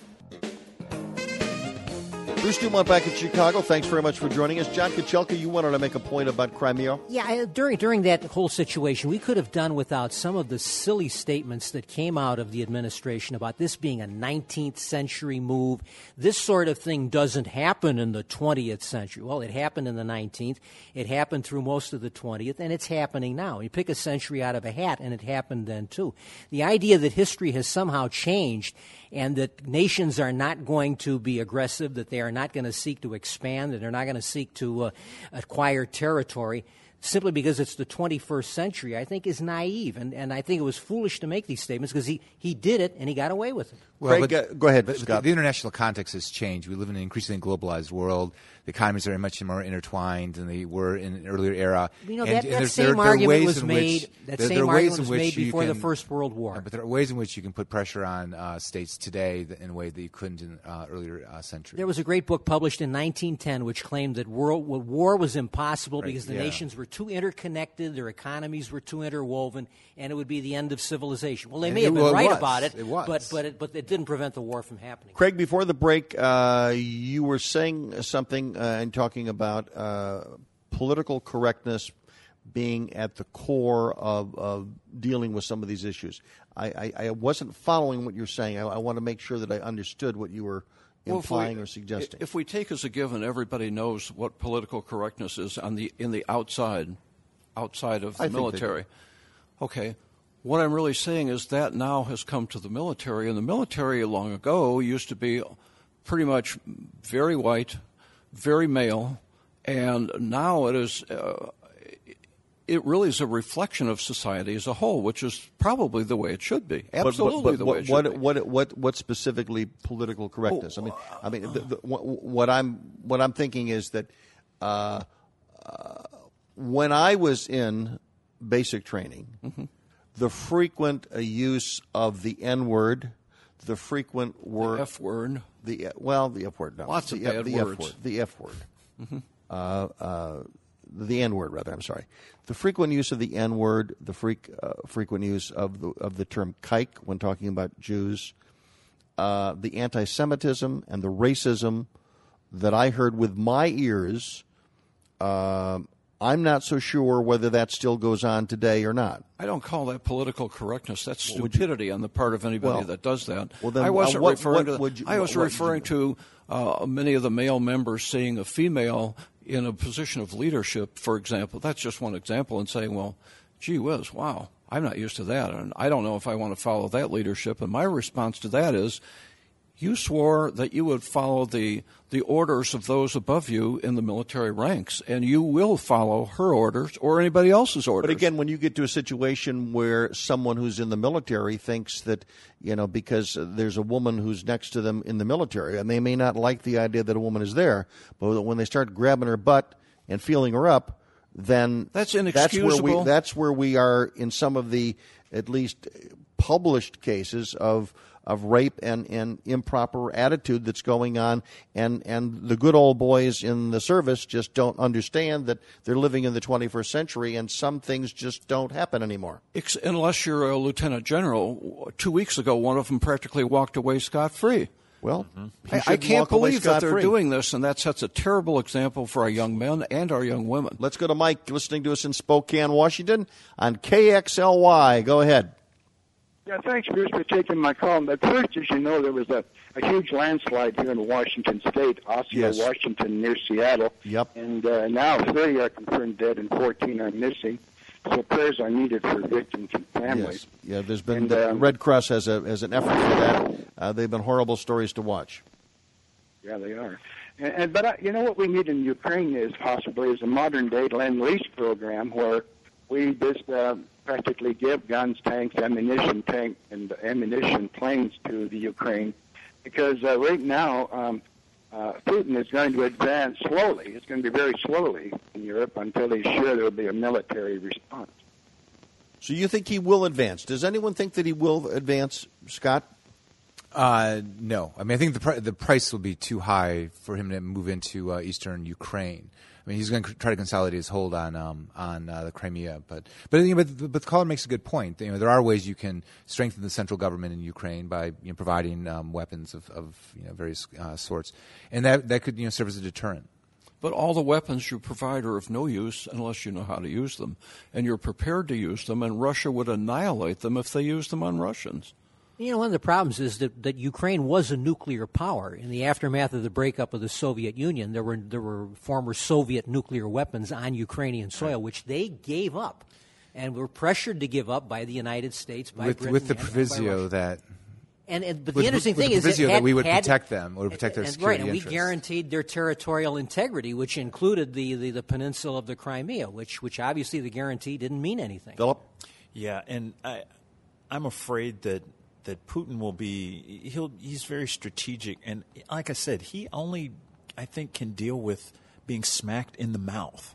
Bruce Dumont back in Chicago. Thanks very much for joining us. John Kochelka, you wanted to make a point about Crimea? Yeah, I, during during that whole situation, we could have done without some of the silly statements that came out of the administration about this being a nineteenth century move. This sort of thing doesn't happen in the twentieth century. Well, it happened in the nineteenth. It happened through most of the twentieth, and it's happening now. You pick a century out of a hat, and it happened then, too. The idea that history has somehow changed and that nations are not going to be aggressive, that they are not going to seek to expand, that they're not going to seek to uh, acquire territory simply because it's the twenty-first century, I think is naive. And, and I think it was foolish to make these statements because he, he did it and he got away with it. Well, Craig, but, uh, go ahead, but Scott. The international context has changed. We live in an increasingly globalized world. The economies are much more intertwined than they were in an earlier era. You know, and, that, and that there's, same there, there argument was in made, which, that there, same there argument was which made before can, the First World War. Uh, but there are ways in which you can put pressure on uh, states today that, in a way that you couldn't in uh, earlier uh, centuries. There was a great book published in nineteen ten which claimed that world, well, war was impossible right, because the yeah. nations were too interconnected, their economies were too interwoven, and it would be the end of civilization. Well, they and may it, have been well, right was. about it, it was. but but it, but it didn't prevent the war from happening. Craig, before the break, uh, you were saying something uh, and talking about uh, political correctness being at the core of, of dealing with some of these issues. I, I, I wasn't following what you're saying. I, I want to make sure that I understood what you were implying well, we, or suggesting. If we take as a given everybody knows what political correctness is on the in the outside, outside of the I military, okay, what I'm really saying is that now has come to the military, and the military long ago used to be pretty much very white, very male, and now it is. Uh, It really is a reflection of society as a whole, which is probably the way it should be. Absolutely, but, but, but the what, way it should what, be. What, what, what specifically political correctness? Oh, I mean, I mean, the, the, what, what I'm what I'm thinking is that uh, uh, when I was in basic training, mm-hmm. the frequent uh, use of the N word, the frequent word, the F word, the well, the F word, no, lots the, of bad the words, F word, the F word. Mm-hmm. Uh, uh, the N word, rather. I'm sorry. The frequent use of the N word, the freak, uh, frequent use of the of the term "kike" when talking about Jews, uh, the anti-Semitism and the racism that I heard with my ears. Uh, I'm not so sure whether that still goes on today or not. I don't call that political correctness. That's stupidity on the part of anybody well, that does that. Well, then, I wasn't uh, what, referring what, to. You, I was what, referring to uh, many of the male members seeing a female in a position of leadership, for example. That's just one example, and saying, "Well, gee whiz, wow, I'm not used to that, and I don't know if I want to follow that leadership." And my response to that is, you swore that you would follow the the orders of those above you in the military ranks, and you will follow her orders or anybody else's orders. But again, when you get to a situation where someone who's in the military thinks that, you know, because there's a woman who's next to them in the military, and they may not like the idea that a woman is there, but when they start grabbing her butt and feeling her up, then that's inexcusable. That's where we, that's where we are in some of the, at least published cases of of rape and, and improper attitude that's going on, and, and the good old boys in the service just don't understand that they're living in the twenty-first century and some things just don't happen anymore. Unless you're a lieutenant general. Two weeks ago, one of them practically walked away scot-free. Well, mm-hmm. I, I can't believe that they're doing this, and that sets a terrible example for our young men and our young women. Let's go to Mike, listening to us in Spokane, Washington, on K X L Y. Go ahead. Yeah, thanks, Bruce, for taking my call. But first, as you know, there was a, a huge landslide here in Washington State, Osseo, yes. Washington, near Seattle. Yep. And uh, now thirty are confirmed dead and fourteen are missing. So prayers are needed for victims and families. Yes. Yeah, there's been and, the um, Red Cross has a has an effort for that. Uh, they've been horrible stories to watch. Yeah, they are. And, and but uh, you know what we need in Ukraine is possibly is a modern day Lend-Lease program where we just uh, practically give guns, tanks, ammunition, tank, and ammunition planes to the Ukraine, because uh, right now um, uh, Putin is going to advance slowly. It's going to be very slowly in Europe until he's sure there will be a military response. So you think he will advance? Does anyone think that he will advance, Scott? Uh, no. I mean, I think the pr- the price will be too high for him to move into uh, eastern Ukraine. I mean, he's going to try to consolidate his hold on um, on uh, the Crimea, but but, you know, but but the caller makes a good point. You know, there are ways you can strengthen the central government in Ukraine by you know, providing um, weapons of, of you know, various uh, sorts, and that that could you know serve as a deterrent. But all the weapons you provide are of no use unless you know how to use them, and you're prepared to use them. And Russia would annihilate them if they used them on Russians. You know, one of the problems is that, that Ukraine was a nuclear power. In the aftermath of the breakup of the Soviet Union, there were there were former Soviet nuclear weapons on Ukrainian soil, which they gave up, and were pressured to give up by the United States, by with, Britain, with the and, proviso and that. And, and but with, the interesting with thing the is proviso it had, that we would had, protect them or protect their and, security right, and interests. we guaranteed their territorial integrity, which included the, the, the peninsula of the Crimea, which which obviously the guarantee didn't mean anything. Philip? Yeah, and I, I'm afraid that. that Putin will be, he'll, he's very strategic. And like I said, he only, I think, can deal with being smacked in the mouth.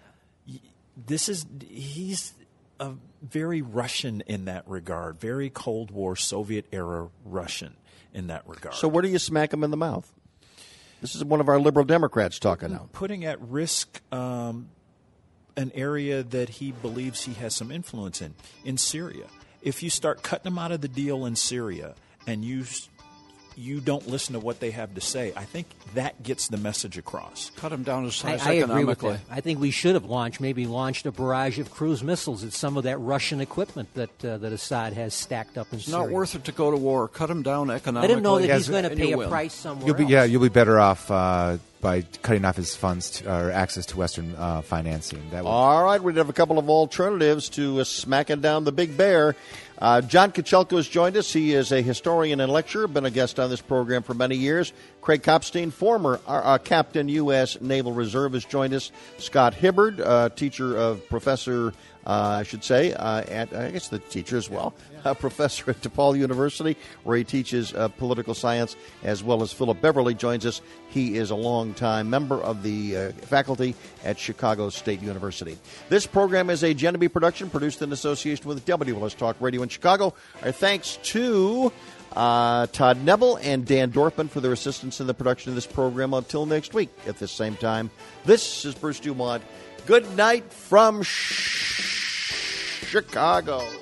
This is, he's a very Russian in that regard, very Cold War, Soviet-era Russian in that regard. So where do you smack him in the mouth? This is one of our liberal Democrats talking now. Putting at risk um, an area that he believes he has some influence in, in Syria. If you start cutting them out of the deal in Syria and you you don't listen to what they have to say. I think that gets the message across. Cut them down to size I, I economically. agree with that. I think we should have launched, maybe launched a barrage of cruise missiles at some of that Russian equipment that uh, that Assad has stacked up in It's Syria. not worth it to go to war. Cut them down economically. Let him know that Yes, he's going to and pay you a win. price somewhere You'll be else. yeah, you'll be better off uh, by cutting off his funds to, or access to Western uh, financing. That would, All right, we have a couple of alternatives to uh, smacking down the big bear. Uh, John Kochelko has joined us. He is a historian and lecturer, been a guest on this program for many years. Craig Kopstein, former uh, uh, Captain U S Naval Reserve, has joined us. Scott Hibbard, uh, teacher of professor, uh, I should say, uh, at I guess the teacher as well, a professor at DePaul University, where he teaches uh, political science, as well as Philip Beverly joins us. He is a longtime member of the uh, faculty at Chicago State University. This program is a Genevieve production produced in association with W L S Talk Radio in Chicago. Our thanks to uh, Todd Neville and Dan Dorfman for their assistance in the production of this program. Until next week at this same time, this is Bruce Dumont. Good night from Chicago.